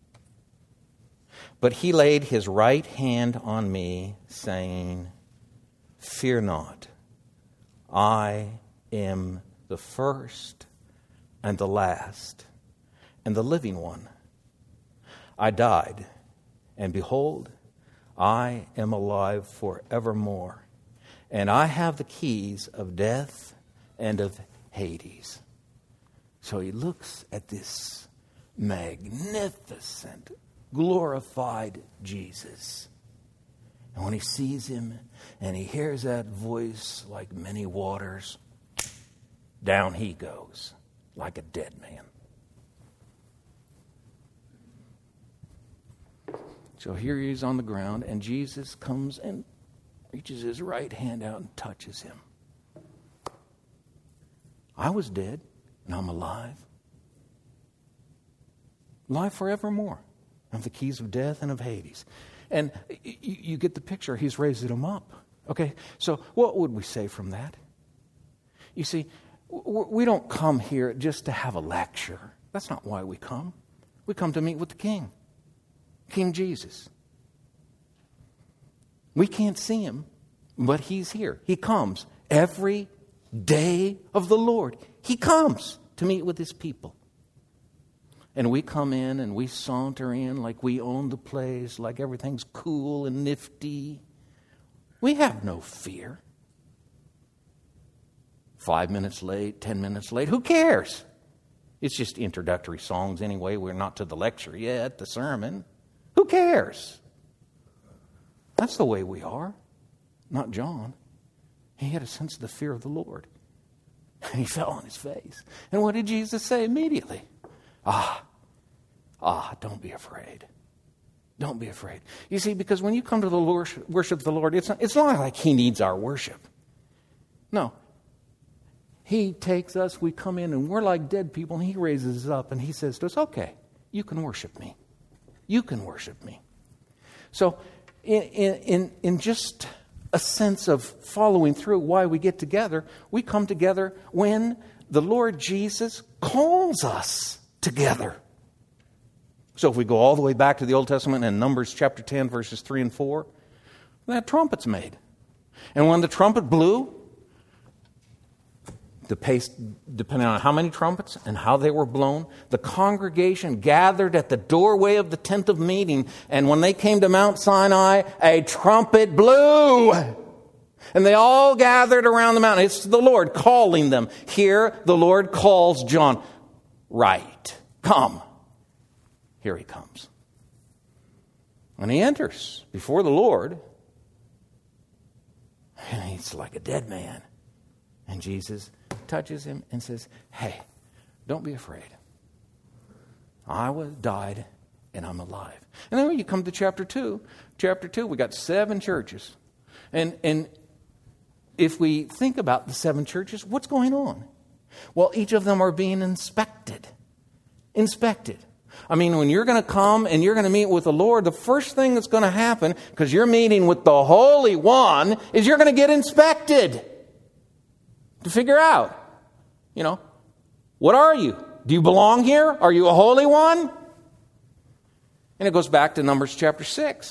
But he laid his right hand on me, saying, fear not, I am the first and the last and the living one. I died, and behold, I am alive forevermore, and I have the keys of death and of Hades. So he looks at this magnificent, glorified Jesus. And when he sees him and he hears that voice like many waters, down he goes like a dead man. So here he is on the ground, and Jesus comes and reaches his right hand out and touches him. I was dead, and I'm alive. Alive forevermore. I have the keys of death and of Hades. And you, you get the picture. He's raising him up. Okay, so what would we say from that? You see, we don't come here just to have a lecture. That's not why we come. We come to meet with the King. King Jesus. We can't see him, but he's here. He comes every day of the Lord. He comes to meet with his people. And we come in and we saunter in like we own the place, like everything's cool and nifty. We have no fear. Five minutes late, ten minutes late, who cares? It's just introductory songs anyway. We're not to the lecture yet, the sermon. Who cares? That's the way we are. Not John. He had a sense of the fear of the Lord. And he fell on his face. And what did Jesus say immediately? Ah, ah, don't be afraid. Don't be afraid. You see, because when you come to the worship, worship the Lord, it's not, it's not like he needs our worship. No. He takes us, we come in, and we're like dead people, and he raises us up, and he says to us, okay, you can worship me. You can worship me. So in, in, in just a sense of following through why we get together, we come together when the Lord Jesus calls us together. So if we go all the way back to the Old Testament and Numbers chapter ten, verses three and four, that trumpet's made. And when the trumpet blew, the pace, depending on how many trumpets and how they were blown, the congregation gathered at the doorway of the tent of meeting. And when they came to Mount Sinai, a trumpet blew. And they all gathered around the mountain. It's the Lord calling them. Here, the Lord calls John. Right. Come. Here he comes. When he enters before the Lord, and he's like a dead man. And Jesus touches him and says, hey, don't be afraid. I was died and I'm alive. And then when you come to chapter two, chapter two, we got seven churches. And and if we think about the seven churches, what's going on? Well, each of them are being inspected. Inspected. I mean, when you're going to come and you're going to meet with the Lord, the first thing that's going to happen, because you're meeting with the Holy One, is you're going to get inspected. To figure out, you know, what are you? Do you belong here? Are you a holy one? And it goes back to Numbers chapter six.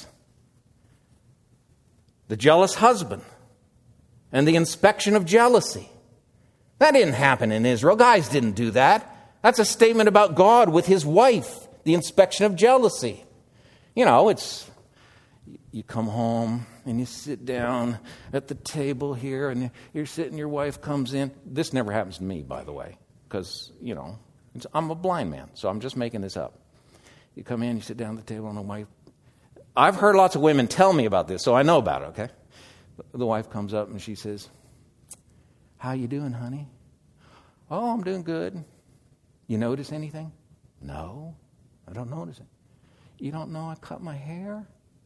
The jealous husband and the inspection of jealousy. That didn't happen in Israel. Guys didn't do that. That's a statement about God with his wife, the inspection of jealousy. You know, it's, you come home and you sit down at the table here and you're sitting, your wife comes in. This never happens to me, by the way, because, you know, it's, I'm a blind man, so I'm just making this up. You come in, you sit down at the table, and the wife, I've heard lots of women tell me about this, so I know about it, okay? The wife comes up and she says, how you doing, honey? Oh, I'm doing good. You notice anything? No, I don't notice it. You don't know I cut my hair?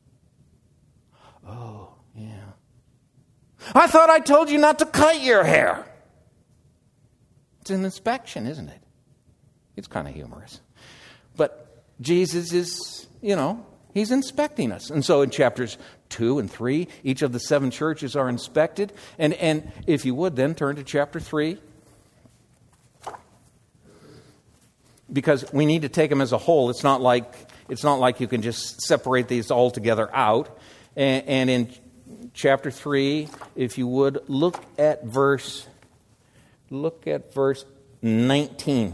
Oh, yeah. I thought I told you not to cut your hair. It's an inspection, isn't it? It's kind of humorous. But Jesus is, you know, he's inspecting us. And so in chapters two and three, each of the seven churches are inspected. And, and if you would, then turn to chapter three. Because we need to take them as a whole. It's not like, it's not like you can just separate these all together out. And, and in chapter three, if you would, look at verse, look at verse nineteen.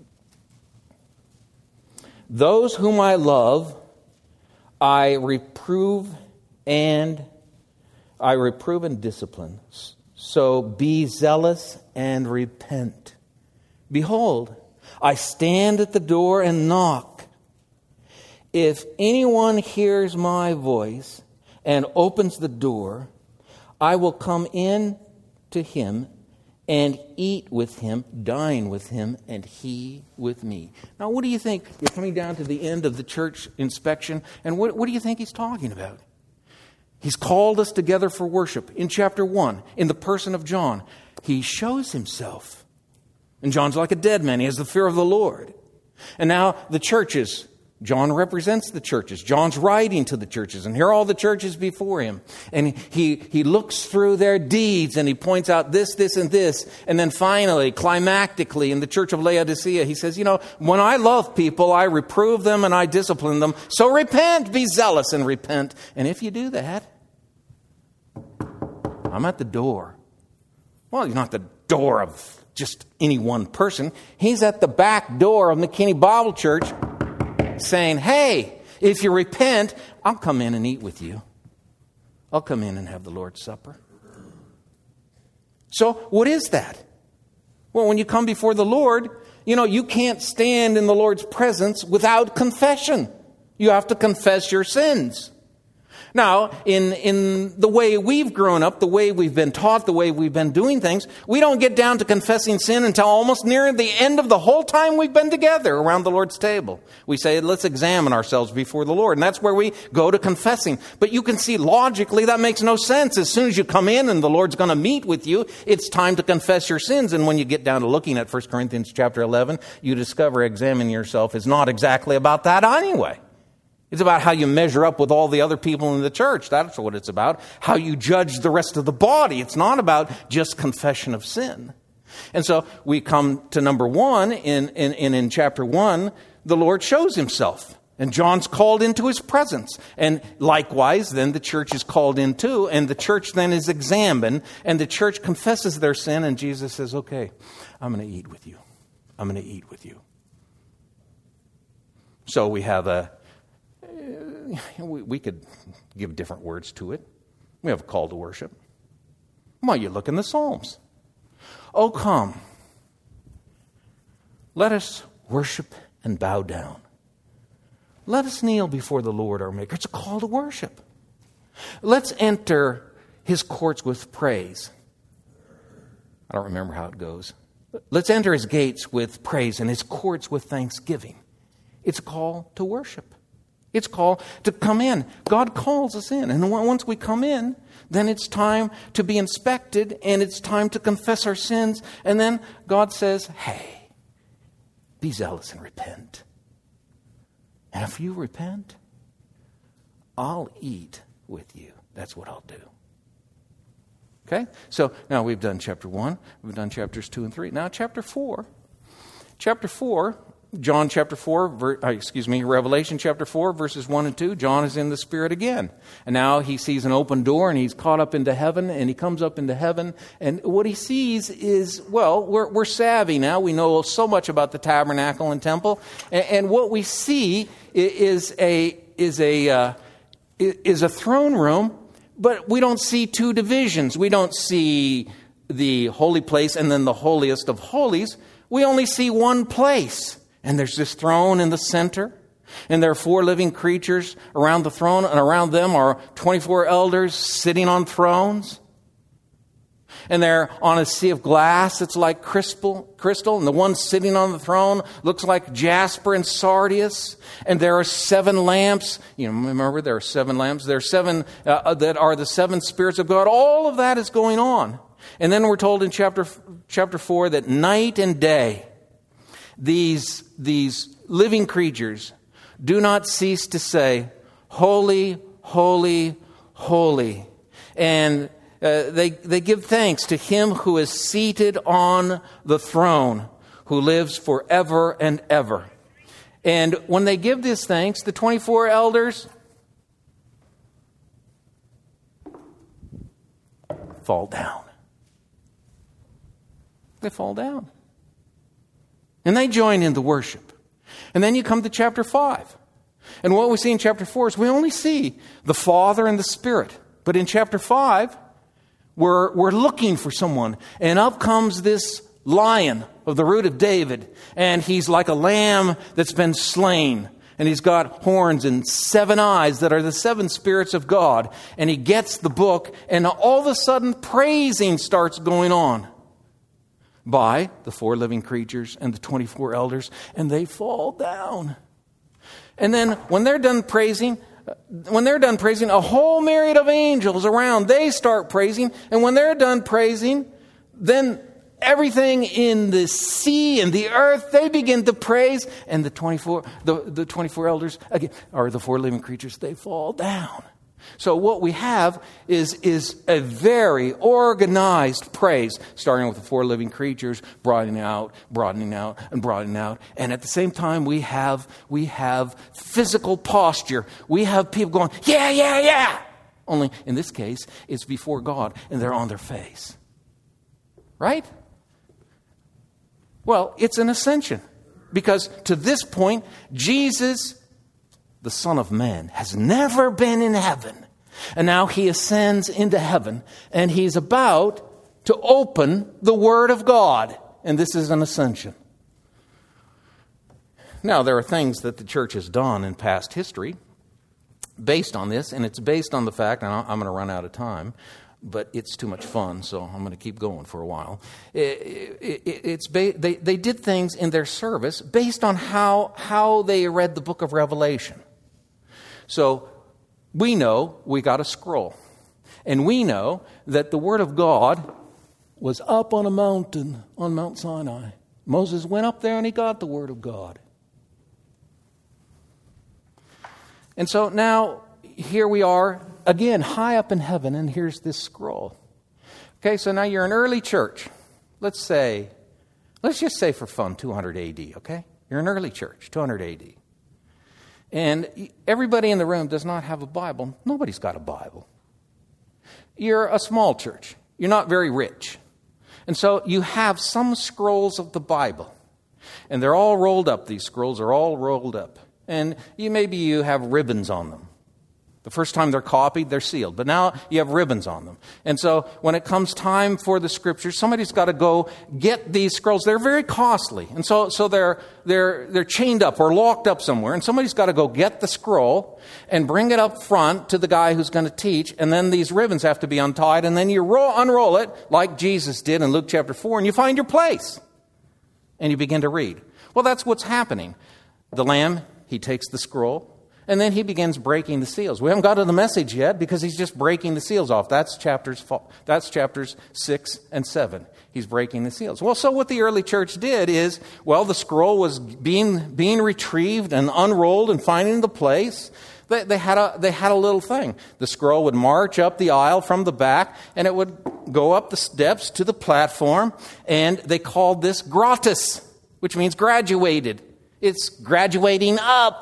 Those whom I love, I reprove and I reprove and discipline. So be zealous and repent. Behold, I stand at the door and knock. If anyone hears my voice and opens the door, I will come in to him and eat with him, dine with him, and he with me. Now, what do you think? You're coming down to the end of the church inspection, and what, what do you think he's talking about? He's called us together for worship. In chapter one, in the person of John, he shows himself. And John's like a dead man. He has the fear of the Lord. And now the churches, John represents the churches. John's writing to the churches. And here are all the churches before him. And he, he looks through their deeds and he points out this, this, and this. And then finally, climactically, in the church of Laodicea, he says, you know, when I love people, I reprove them and I discipline them. So repent, be zealous and repent. And if you do that, I'm at the door. Well, he's not the door of just any one person. He's at the back door of McKinney Bible Church saying, hey, if you repent, I'll come in and eat with you. I'll come in and have the Lord's Supper. So what is that? Well, when you come before the Lord, you know, you can't stand in the Lord's presence without confession. You have to confess your sins. Now, in, in the way we've grown up, the way we've been taught, the way we've been doing things, we don't get down to confessing sin until almost near the end of the whole time we've been together around the Lord's table. We say, let's examine ourselves before the Lord. And that's where we go to confessing. But you can see logically that makes no sense. As soon as you come in and the Lord's going to meet with you, it's time to confess your sins. And when you get down to looking at First Corinthians chapter eleven, you discover examining yourself is not exactly about that anyway. It's about how you measure up with all the other people in the church. That's what it's about. How you judge the rest of the body. It's not about just confession of sin. And so we come to number one. In, in, in, in chapter one, the Lord shows himself. And John's called into his presence. And likewise, then the church is called in too. And the church then is examined. And the church confesses their sin. And Jesus says, okay, I'm going to eat with you. I'm going to eat with you. So we have a We, we could give different words to it. We have a call to worship. Why, you look in the Psalms. Oh, come. Let us worship and bow down. Let us kneel before the Lord our Maker. It's a call to worship. Let's enter his courts with praise. I don't remember how it goes. Let's enter his gates with praise and his courts with thanksgiving. It's a call to worship. It's called to come in. God calls us in. And once we come in, then it's time to be inspected and it's time to confess our sins. And then God says, hey, be zealous and repent. And if you repent, I'll eat with you. That's what I'll do. Okay? So now we've done chapter one. We've done chapters two and three. Now chapter four. Chapter four. John chapter four, ver, uh, excuse me, Revelation chapter four, verses one and two, John is in the Spirit again. And now he sees an open door and he's caught up into heaven and he comes up into heaven. And what he sees is, well, we're, we're savvy now. We know so much about the tabernacle and temple. And, and what we see is a, is a, uh, is a throne room, but we don't see two divisions. We don't see the holy place and then the holiest of holies. We only see one place. And there's this throne in the center. And there are four living creatures around the throne. And around them are twenty-four elders sitting on thrones. And they're on a sea of glass that's like crystal. crystal. And the one sitting on the throne looks like jasper and sardius. And there are seven lamps. You know, remember, there are seven lamps. There are seven uh, that are the seven spirits of God. All of that is going on. And then we're told in chapter chapter four that night and day, These, these living creatures do not cease to say, holy, holy, holy. And uh, they, they give thanks to him who is seated on the throne, who lives forever and ever. And when they give this thanks, the twenty-four elders fall down. They fall down. And they join in the worship. And then you come to chapter five. And what we see in chapter four is we only see the Father and the Spirit. But in chapter five, we're, we're looking for someone. And up comes this Lion of the root of David. And he's like a lamb that's been slain. And he's got horns and seven eyes that are the seven spirits of God. And he gets the book, and all of a sudden praising starts going on by the four living creatures and the twenty-four elders, and they fall down. And then when they're done praising, when they're done praising, a whole myriad of angels around, they start praising. And when they're done praising, then everything in the sea and the earth, they begin to praise. And the twenty-four, the, the twenty-four elders, again, or the four living creatures, they fall down. So what we have is, is a very organized praise, starting with the four living creatures, broadening out, broadening out, and broadening out. And at the same time, we have, we have physical posture. We have people going, yeah, yeah, yeah. Only in this case, it's before God, and they're on their face. Right? Well, it's an ascension. Because to this point, Jesus, the Son of Man, has never been in heaven. And now he ascends into heaven, and he's about to open the Word of God. And this is an ascension. Now, there are things that the church has done in past history based on this, and it's based on the fact, and I'm going to run out of time, but it's too much fun, so I'm going to keep going for a while. It, it, it's ba- they, they did things in their service based on how, how they read the book of Revelation. So we know we got a scroll. And we know that the Word of God was up on a mountain on Mount Sinai. Moses went up there and he got the Word of God. And so now here we are again high up in heaven, and here's this scroll. Okay, so now you're an early church. Let's say, let's just say for fun, two hundred A D, okay? You're an early church, two hundred A D. And everybody in the room does not have a Bible. Nobody's got a Bible. You're a small church. You're not very rich. And so you have some scrolls of the Bible. And they're all rolled up. These scrolls are all rolled up. And you maybe you have ribbons on them. The first time they're copied, they're sealed. But now you have ribbons on them. And so when it comes time for the Scriptures, somebody's got to go get these scrolls. They're very costly. And so so they're they're they're chained up or locked up somewhere. And somebody's got to go get the scroll and bring it up front to the guy who's going to teach. And then these ribbons have to be untied. And then you roll, unroll it like Jesus did in Luke chapter four. And you find your place. And you begin to read. Well, that's what's happening. The Lamb, he takes the scroll. And then he begins breaking the seals. We haven't got to the message yet because he's just breaking the seals off. That's chapters that's chapters six and seven. He's breaking the seals. Well, so what the early church did is, well, the scroll was being being retrieved and unrolled and finding the place. They, they had a they had a little thing. The scroll would march up the aisle from the back, and it would go up the steps to the platform. And they called this gratis, which means graduated. It's graduating up.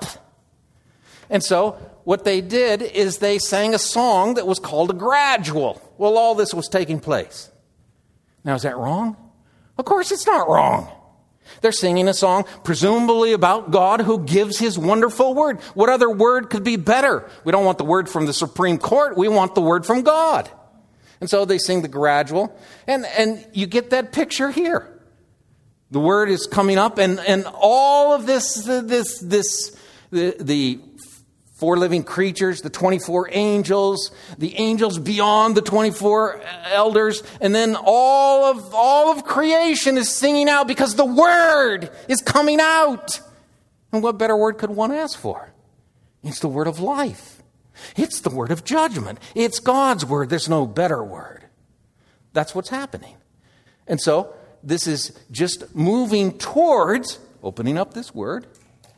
And so what they did is they sang a song that was called a gradual. Well, all this was taking place. Now, is that wrong? Of course it's not wrong. They're singing a song presumably about God who gives his wonderful word. What other word could be better? We don't want the word from the Supreme Court. We want the word from God. And so they sing the gradual. And, and you get that picture here. The word is coming up, and, and all of this, this, this, the, the four living creatures, the twenty-four angels, the angels beyond the twenty-four elders, and then all of all of creation is singing out because the word is coming out. And what better word could one ask for? It's the word of life. It's the word of judgment. It's God's word. There's no better word. That's what's happening. And so this is just moving towards opening up this word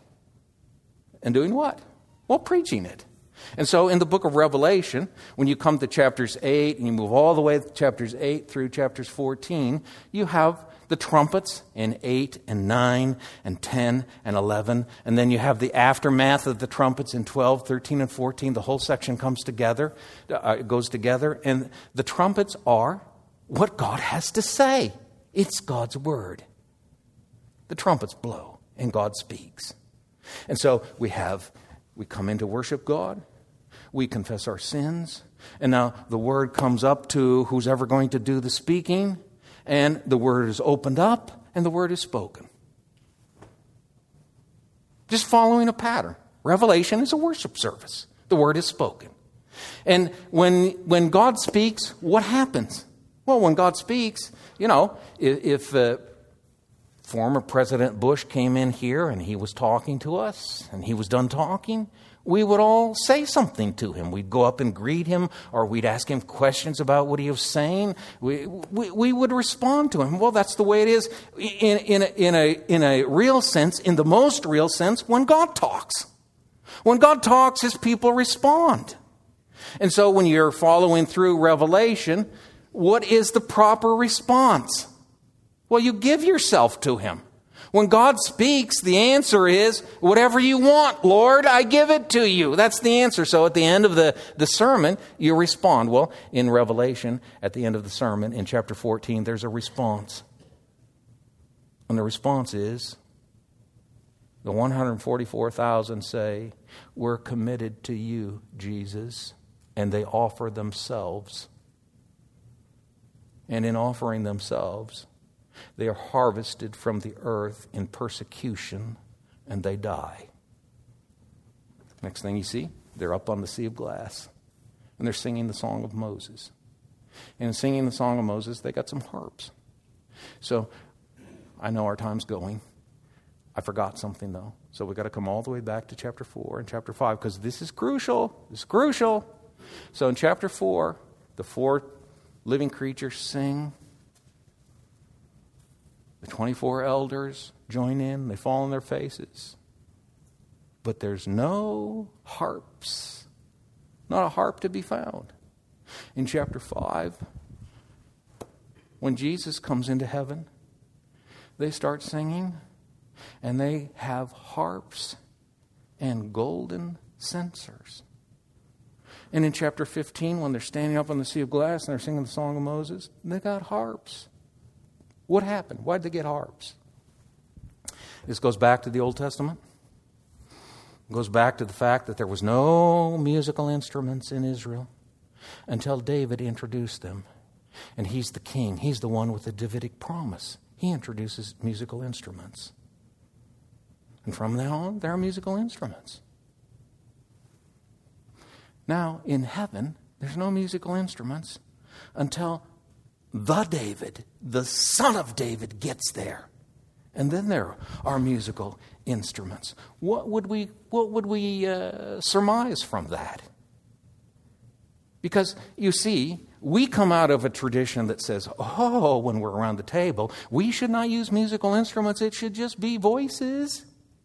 and doing what? Well, preaching it. And so in the book of Revelation, when you come to chapters eight and you move all the way to chapters eight through chapters fourteen, you have the trumpets in eight and nine and ten and eleven. And then you have the aftermath of the trumpets in twelve, thirteen, and fourteen. The whole section comes together, uh, goes together. And the trumpets are what God has to say. It's God's word. The trumpets blow and God speaks. And so we have... We come in to worship God. We confess our sins. And now the word comes up to who's ever going to do the speaking, and the word is opened up, and the word is spoken. Just following a pattern. Revelation is a worship service. The word is spoken. And when when God speaks, what happens? Well, when God speaks, you know, if, if uh, former President Bush came in here and he was talking to us and he was done talking, we would all say something to him. We'd go up and greet him, or we'd ask him questions about what he was saying. We we, we would respond to him. Well, that's the way it is in, in, a, in, a, in a real sense, in the most real sense, when God talks. When God talks, his people respond. And so when you're following through Revelation, what is the proper response? Well, you give yourself to him. When God speaks, the answer is, whatever you want, Lord, I give it to you. That's the answer. So at the end of the, the sermon, you respond. Well, in Revelation, at the end of the sermon, in chapter fourteen, there's a response. And the response is, the one hundred forty-four thousand say, we're committed to you, Jesus. And they offer themselves. And in offering themselves, they are harvested from the earth in persecution, and they die. Next thing you see, they're up on the sea of glass, and they're singing the song of Moses. And in singing the song of Moses, they got some harps. So I know our time's going. I forgot something, though. So we've got to come all the way back to chapter four and chapter five, because this is crucial. This is crucial. So in chapter four, the four living creatures sing. The twenty-four elders join in. They fall on their faces. But there's no harps. Not a harp to be found. In chapter five, when Jesus comes into heaven, they start singing. And they have harps and golden censers. And in chapter fifteen, when they're standing up on the sea of glass and they're singing the song of Moses, they got harps. What happened? Why did they get harps? This goes back to the Old Testament. It goes back to the fact that there was no musical instruments in Israel until David introduced them. And he's the king. He's the one with the Davidic promise. He introduces musical instruments. And from now on, there are musical instruments. Now, in heaven, there's no musical instruments until the David, the son of David, gets there. And then there are musical instruments. What would we, what would we uh, surmise from that? Because, you see, we come out of a tradition that says, oh, when we're around the table, we should not use musical instruments. It should just be voices.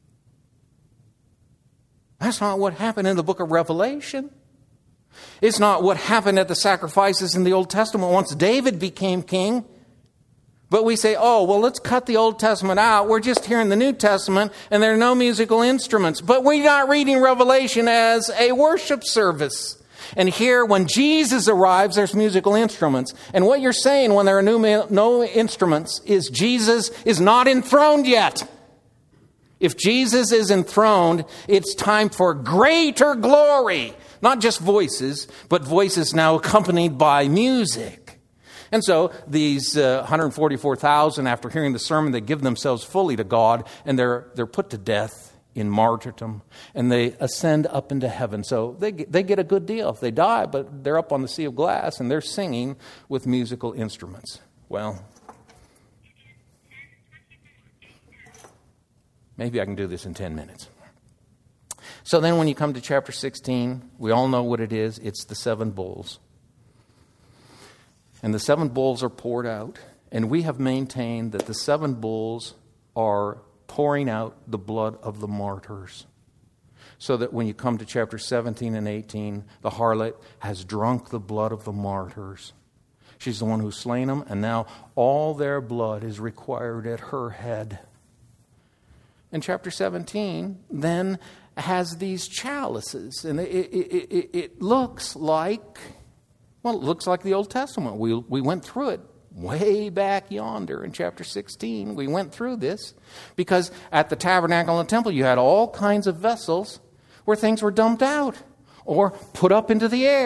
That's not what happened in the book of Revelation. It's not what happened at the sacrifices in the Old Testament once David became king. But we say, oh, well, let's cut the Old Testament out. We're just here in the New Testament, and there are no musical instruments. But we're not reading Revelation as a worship service. And here, when Jesus arrives, there's musical instruments. And what you're saying when there are no, no instruments is Jesus is not enthroned yet. If Jesus is enthroned, it's time for greater glory. Not just voices, but voices now accompanied by music. And so these uh, one hundred forty-four thousand, after hearing the sermon, they give themselves fully to God, and they're they're put to death in martyrdom, and they ascend up into heaven. So they get, they get a good deal if they die, but they're up on the sea of glass, and they're singing with musical instruments. Well, maybe I can do this in ten minutes. So then when you come to chapter sixteen, we all know what it is. It's the seven bowls. And the seven bowls are poured out. And we have maintained that the seven bowls are pouring out the blood of the martyrs. So that when you come to chapter seventeen and eighteen, the harlot has drunk the blood of the martyrs. She's the one who's slain them. And now all their blood is required at her head. And chapter seventeen then has these chalices, and it, it, it, it looks like, well, it looks like the Old Testament. We, we went through it way back yonder in chapter sixteen. We went through this because at the tabernacle and the temple, you had all kinds of vessels where things were dumped out or put up into the air.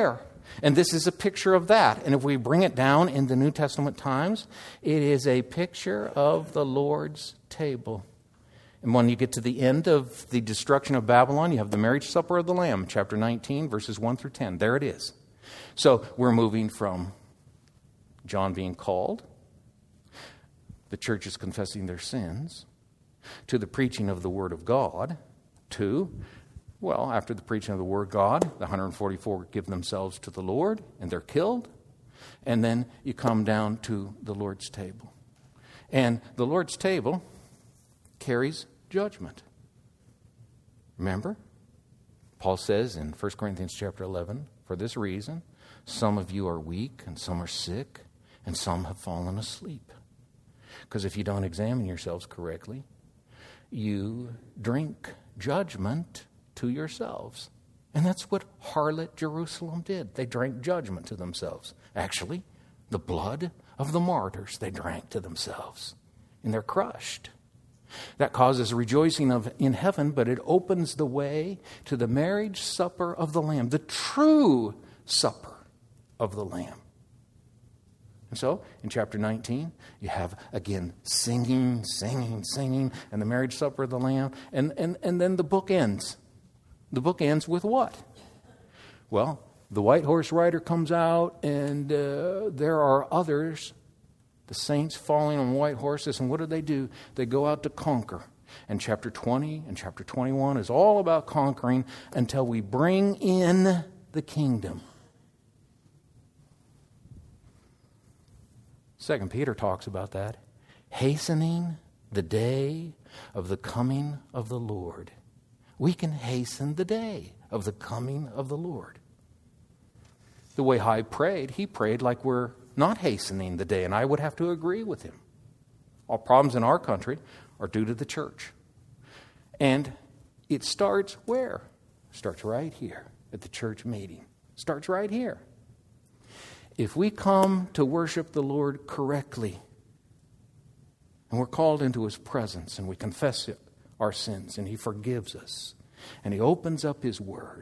And this is a picture of that. And if we bring it down in the New Testament times, it is a picture of the Lord's table. And when you get to the end of the destruction of Babylon, you have the marriage supper of the Lamb, chapter nineteen, verses one through ten. There it is. So we're moving from John being called, the church is confessing their sins, to the preaching of the Word of God, to, well, after the preaching of the Word of God, the one hundred forty-four give themselves to the Lord, and they're killed. And then you come down to the Lord's table. And the Lord's table carries judgment. Remember? Paul says in First Corinthians chapter eleven, for this reason, some of you are weak, and some are sick, and some have fallen asleep. Because if you don't examine yourselves correctly, you drink judgment to yourselves. And that's what harlot Jerusalem did. They drank judgment to themselves. Actually, the blood of the martyrs they drank to themselves. And they're crushed. That causes rejoicing of in heaven, but it opens the way to the marriage supper of the Lamb, the true supper of the Lamb. And so, in chapter nineteen, you have, again, singing, singing, singing, and the marriage supper of the Lamb. And, and, and then the book ends. The book ends with what? Well, the white horse rider comes out, and uh, there are others, the saints falling on white horses. And what do they do? They go out to conquer. And chapter twenty and chapter twenty-one is all about conquering until we bring in the kingdom. Second Peter talks about that. Hastening the day of the coming of the Lord. We can hasten the day of the coming of the Lord. The way High prayed, he prayed like we're not hastening the day, and I would have to agree with him. All problems in our country are due to the church. And it starts where? It starts right here at the church meeting. It starts right here. If we come to worship the Lord correctly, and we're called into His presence, and we confess our sins, and He forgives us, and He opens up His Word,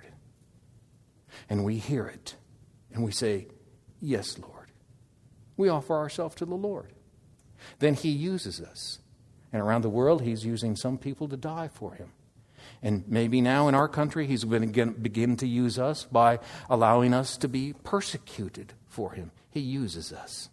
and we hear it, and we say, yes, Lord. We offer ourselves to the Lord. Then He uses us. And around the world, He's using some people to die for Him. And maybe now in our country, He's going to begin to use us by allowing us to be persecuted for Him. He uses us.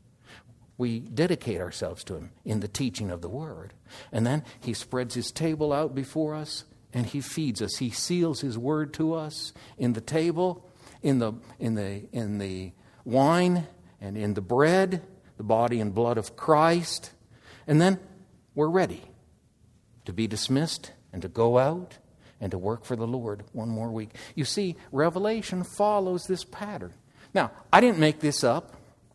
We dedicate ourselves to Him in the teaching of the Word. And then He spreads His table out before us, and He feeds us. He seals His Word to us in the table, in the in the in the wine, and in the bread, the body and blood of Christ. And then we're ready to be dismissed and to go out and to work for the Lord one more week. You see, Revelation follows this pattern. Now, I didn't make this up.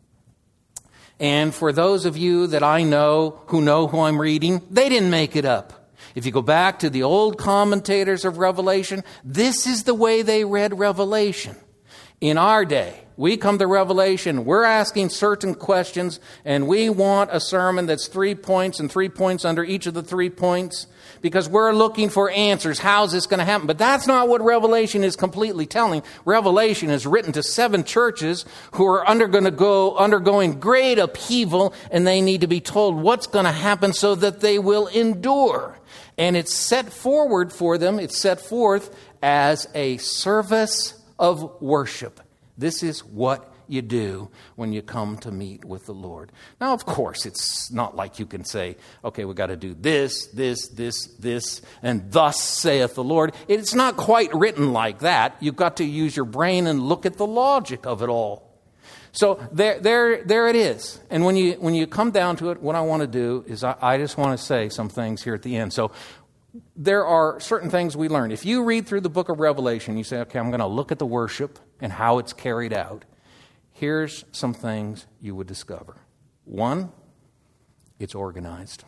And for those of you that I know who know who I'm reading, they didn't make it up. If you go back to the old commentators of Revelation, this is the way they read Revelation. In our day, we come to Revelation, we're asking certain questions, and we want a sermon that's three points and three points under each of the three points, because we're looking for answers. How's this going to happen? But that's not what Revelation is completely telling. Revelation is written to seven churches who are under going to go, undergoing great upheaval, and they need to be told what's going to happen so that they will endure. And it's set forward for them, it's set forth as a service of worship. This is what you do when you come to meet with the Lord. Now, of course, it's not like you can say, okay, we've got to do this, this, this, this, and thus saith the Lord. It's not quite written like that. You've got to use your brain and look at the logic of it all. So there, there, there it is. And when you when you come down to it, what I want to do is I, I just want to say some things here at the end. So there are certain things we learn. If you read through the book of Revelation, you say, okay, I'm going to look at the worship and how it's carried out. Here's some things you would discover. One, it's organized.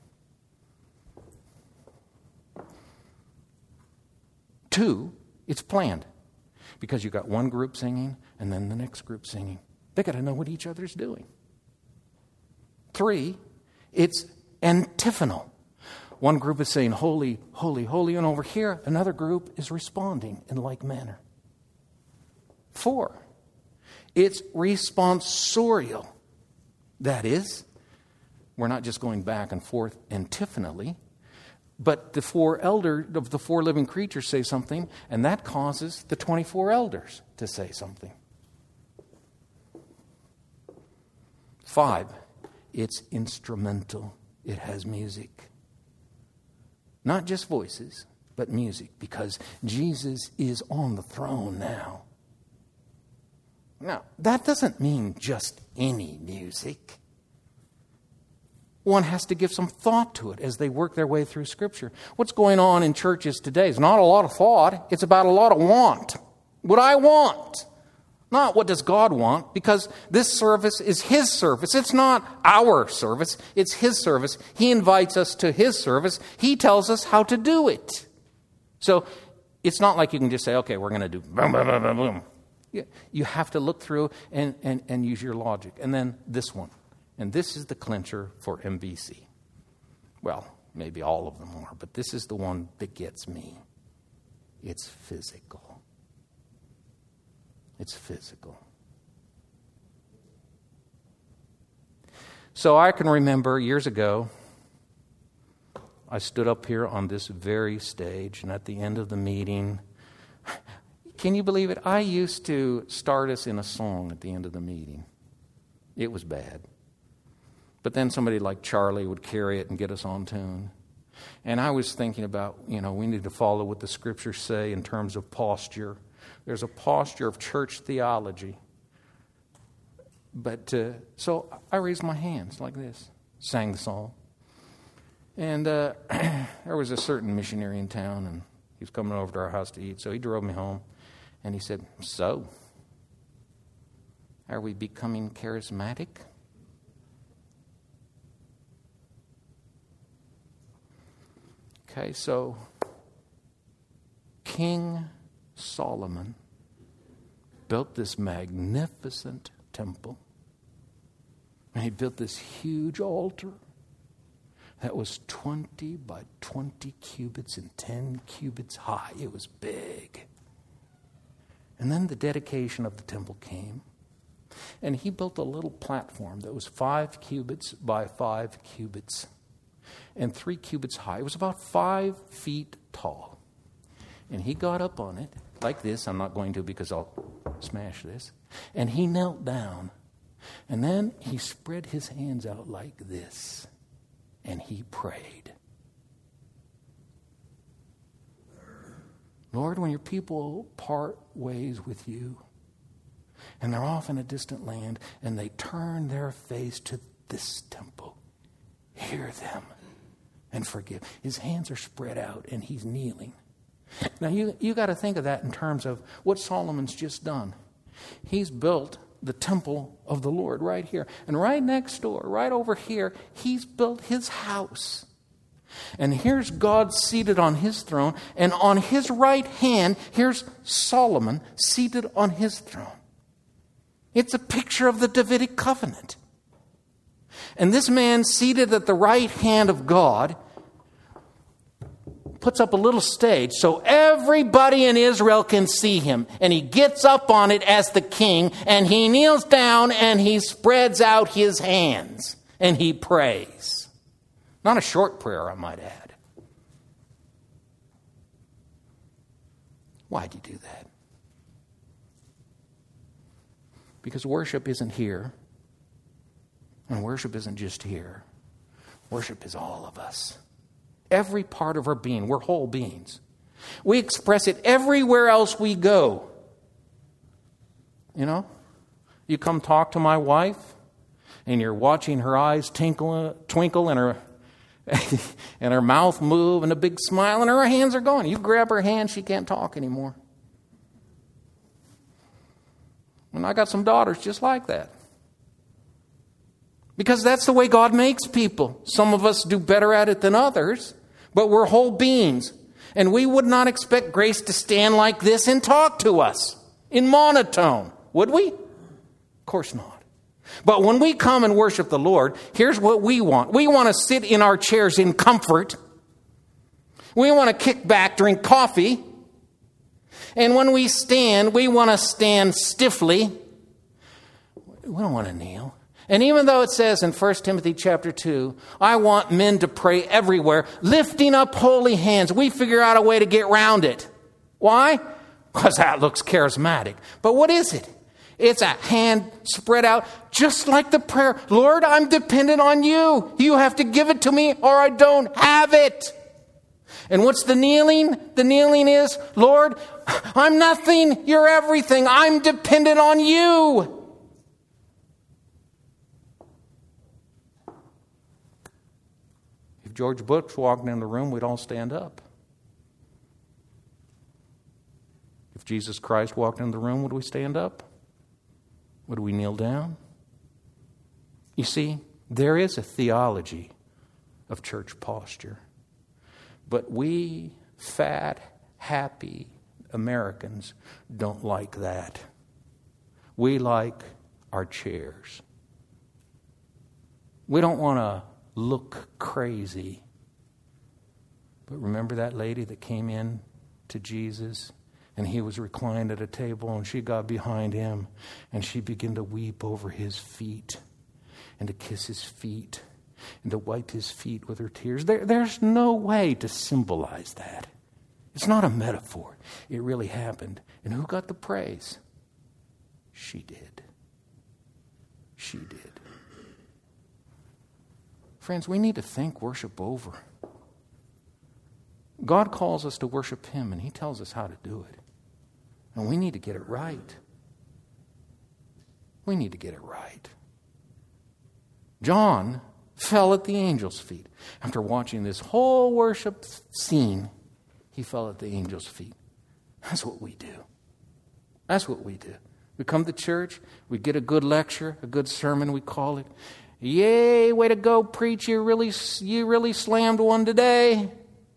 Two, it's planned. Because you've got one group singing and then the next group singing. They got to know what each other's doing. Three, it's antiphonal. One group is saying, holy, holy, holy, and over here, another group is responding in like manner. Four, It's responsorial. That is, we're not just going back and forth antiphonally, but the four elder of the four living creatures say something, and that causes the twenty-four elders to say something. Five, it's instrumental. It has music. Not just voices, but music, because Jesus is on the throne now. Now, that doesn't mean just any music. One has to give some thought to it as they work their way through Scripture. What's going on in churches today is not a lot of thought. It's about a lot of want. What I want. Not what does God want, because this service is His service. It's not our service. It's His service. He invites us to His service. He tells us how to do it. So it's not like you can just say, okay, we're going to do boom, boom, boom, boom, boom. You have to look through and, and, and use your logic. And then this one. And this is the clincher for M B C. Well, maybe all of them are, but this is the one that gets me. It's physical. It's physical. So I can remember years ago, I stood up here on this very stage, and at the end of the meeting, can you believe it? I used to start us in a song at the end of the meeting. It was bad. But then somebody like Charlie would carry it and get us on tune. And I was thinking about, you know, we need to follow what the Scriptures say in terms of posture. There's a posture of church theology. But uh, so I raised my hands like this, sang the song. And uh, there was a certain missionary in town, and he was coming over to our house to eat. So he drove me home, and he said, "So, are we becoming charismatic?" Okay, so King Solomon built this magnificent temple. And he built this huge altar that was twenty by twenty cubits and ten cubits high. It was big. And then the dedication of the temple came. And he built a little platform that was five cubits by five cubits and three cubits high. It was about five feet tall. And he got up on it like this. I'm not going to because I'll smash this. And he knelt down. And then he spread his hands out like this. And he prayed. Lord, when your people part ways with you, and they're off in a distant land, and they turn their face to this temple, hear them and forgive. His hands are spread out, and he's kneeling. Now, you you got to think of that in terms of what Solomon's just done. He's built the temple of the Lord right here. And right next door, right over here, he's built his house. And here's God seated on his throne. And on his right hand, here's Solomon seated on his throne. It's a picture of the Davidic covenant. And this man seated at the right hand of God puts up a little stage so everybody in Israel can see him. And he gets up on it as the king, and he kneels down and he spreads out his hands and he prays. Not a short prayer, I might add. Why'd you do that? Because worship isn't here. And worship isn't just here. Worship is all of us. Every part of our being. We're whole beings. We express it everywhere else we go. You know? You come talk to my wife, and you're watching her eyes tinkle, twinkle and her and her mouth move and a big smile, and her hands are gone. You grab her hand, she can't talk anymore. And I got some daughters just like that. Because that's the way God makes people. Some of us do better at it than others, but we're whole beings. And we would not expect Grace to stand like this and talk to us in monotone, would we? Of course not. But when we come and worship the Lord, here's what we want. We want to sit in our chairs in comfort. We want to kick back, drink coffee. And when we stand, we want to stand stiffly. we don't want to kneel. And even though it says in First Timothy chapter two, I want men to pray everywhere, lifting up holy hands, we figure out a way to get around it. Why? Because that looks charismatic. But what is it? It's a hand spread out, just like the prayer. Lord, I'm dependent on you. You have to give it to me or I don't have it. And what's the kneeling? The kneeling is, Lord, I'm nothing. You're everything. I'm dependent on you. If George Bush walked in the room, we'd all stand up. If Jesus Christ walked in the room, would we stand up? Would we kneel down? You see, there is a theology of church posture. But we fat, happy Americans don't like that. We like our chairs. We don't want to look crazy. But remember that lady that came in to Jesus and he was reclined at a table and she got behind him and she began to weep over his feet and to kiss his feet and to wipe his feet with her tears. There, there's no way to symbolize that. It's not a metaphor. It really happened. And who got the praise? She did. She did. Friends, we need to think worship over. God calls us to worship Him, and He tells us how to do it. And we need to get it right. We need to get it right. John fell at the angel's feet. After watching this whole worship scene, he fell at the angel's feet. That's what we do. That's what we do. We come to church, we get a good lecture, a good sermon, we call it. Yay, way to go, preach. You really, you really slammed one today.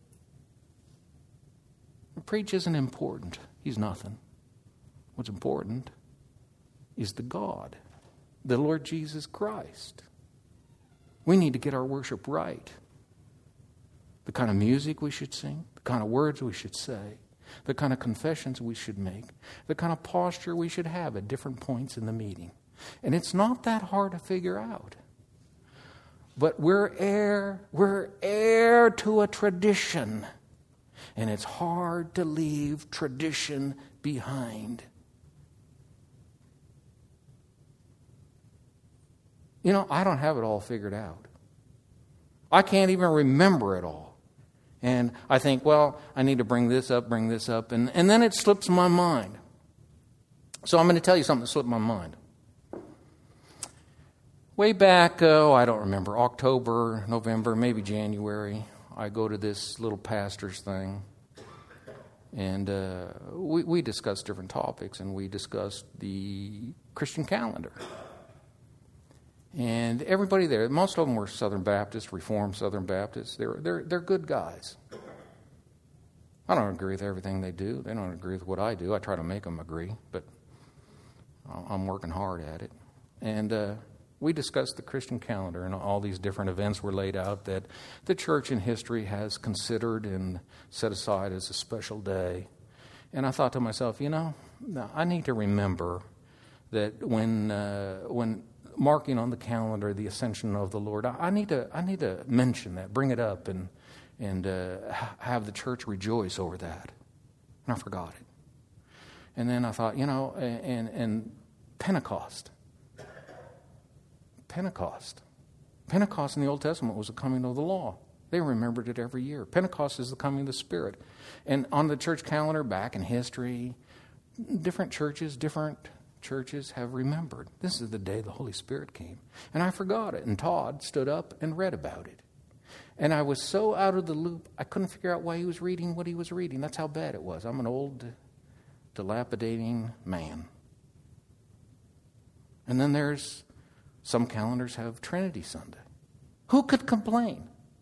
The preach isn't important. He's nothing. What's important is the God, the Lord Jesus Christ. We need to get our worship right. The kind of music we should sing, the kind of words we should say, the kind of confessions we should make, the kind of posture we should have at different points in the meeting. And it's not that hard to figure out. But we're heir, we're heir to a tradition. And it's hard to leave tradition behind. You know, I don't have it all figured out. I can't even remember it all. And I think, well, I need to bring this up, bring this up. And, and then it slips my mind. So I'm going to tell you something that slipped my mind. Way back, oh, I don't remember, October, November, maybe January, I go to this little pastor's thing. And uh, we, we discussed different topics, and we discussed the Christian calendar. And everybody there, most of them were Southern Baptists, Reformed Southern Baptists. They're, they're, they're good guys. I don't agree with everything they do. They don't agree with what I do. I try to make them agree, but I'm working hard at it. And uh, we discussed the Christian calendar, and all these different events were laid out that the church in history has considered and set aside as a special day. And I thought to myself, you know, I need to remember that when uh, when marking on the calendar the ascension of the Lord, I need to I need to mention that, bring it up, and and uh, have the church rejoice over that. And I forgot it. And then I thought, you know, and and Pentecost. Pentecost. Pentecost in the Old Testament was the coming of the law. They remembered it every year. Pentecost is the coming of the Spirit. And on the church calendar, back in history, different churches, different churches have remembered. This is the day the Holy Spirit came. And I forgot it. And Todd stood up and read about it. And I was so out of the loop, I couldn't figure out why he was reading what he was reading. That's how bad it was. I'm an old, dilapidating man. And then there's some calendars have Trinity Sunday. Who could complain?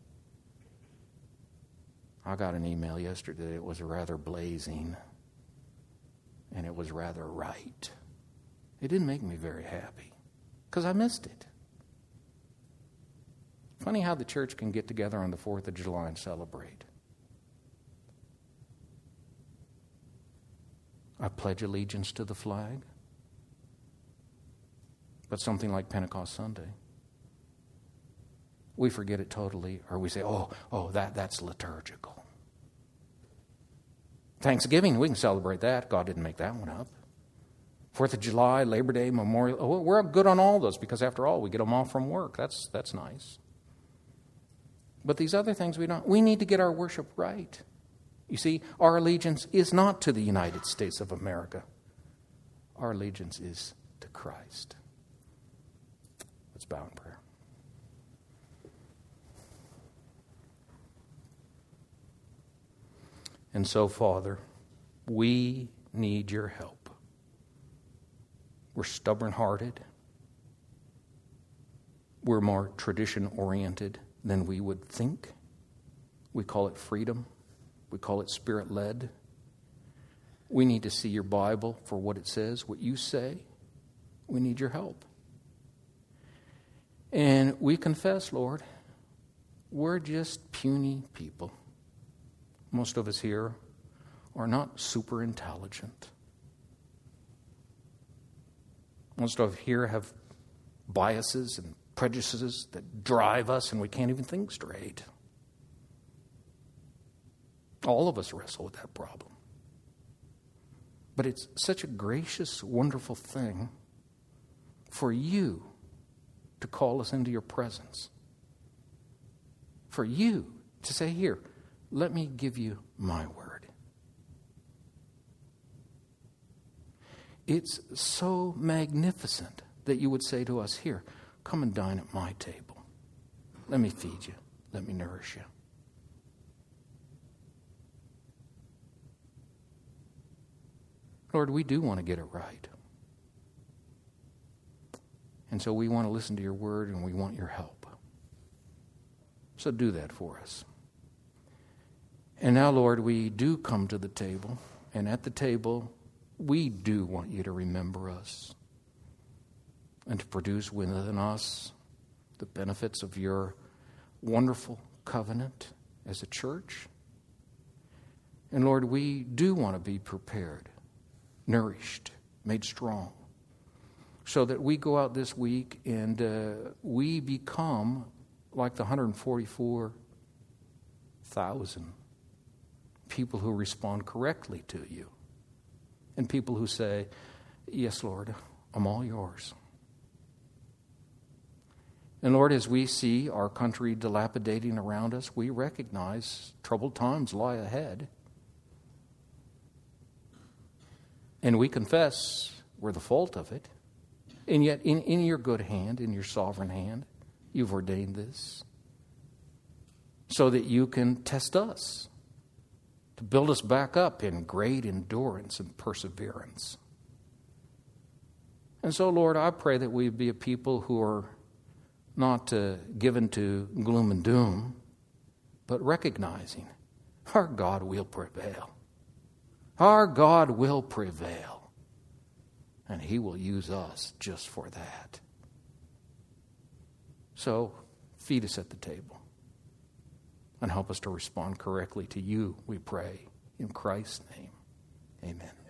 I got an email yesterday. It was rather blazing. And it was rather right. It didn't make me very happy. Because I missed it. Funny how the church can get together on the fourth of July and celebrate. I pledge allegiance to the flag But something like Pentecost Sunday, we forget it totally, or we say, oh, oh, that, that's liturgical. Thanksgiving, we can celebrate that. God didn't make that one up. Fourth of July, Labor Day, Memorial, oh, we're good on all those because after all, we get them off from work. That's, that's nice. But these other things we don't. We need to get our worship right. You see, our allegiance is not to the United States of America. Our allegiance is to Christ. Let's bow in prayer. And so, Father, we need your help. We're stubborn-hearted. We're more tradition-oriented than we would think. We call it freedom. We call it Spirit-led. We need to see your Bible for what it says, what you say. We need your help. And we confess, Lord, we're just puny people. Most of us here are not super intelligent. Most of us here have biases and prejudices that drive us and we can't even think straight. All of us wrestle with that problem. But it's such a gracious, wonderful thing for you to call us into your presence. For you to say, here, let me give you my word. It's so magnificent that you would say to us, here, come and dine at my table. Let me feed you. Let me nourish you. Lord, we do want to get it right. And so we want to listen to your word and we want your help. So do that for us. And now, Lord, we do come to the table. And at the table, we do want you to remember us and to produce within us the benefits of your wonderful covenant as a church. And Lord, we do want to be prepared, nourished, made strong, so that we go out this week and uh, we become like the one hundred forty-four thousand people who respond correctly to you, and people who say, yes, Lord, I'm all yours. And Lord, as we see our country dilapidating around us, we recognize troubled times lie ahead. And we confess we're the fault of it. And yet, in, in your good hand, in your sovereign hand, you've ordained this so that you can test us, to build us back up in great endurance and perseverance. And so, Lord, I pray that we be a people who are not uh, given to gloom and doom, but recognizing our God will prevail. Our God will prevail. And He will use us just for that. So, feed us at the table. And help us to respond correctly to you, we pray. In Christ's name, amen.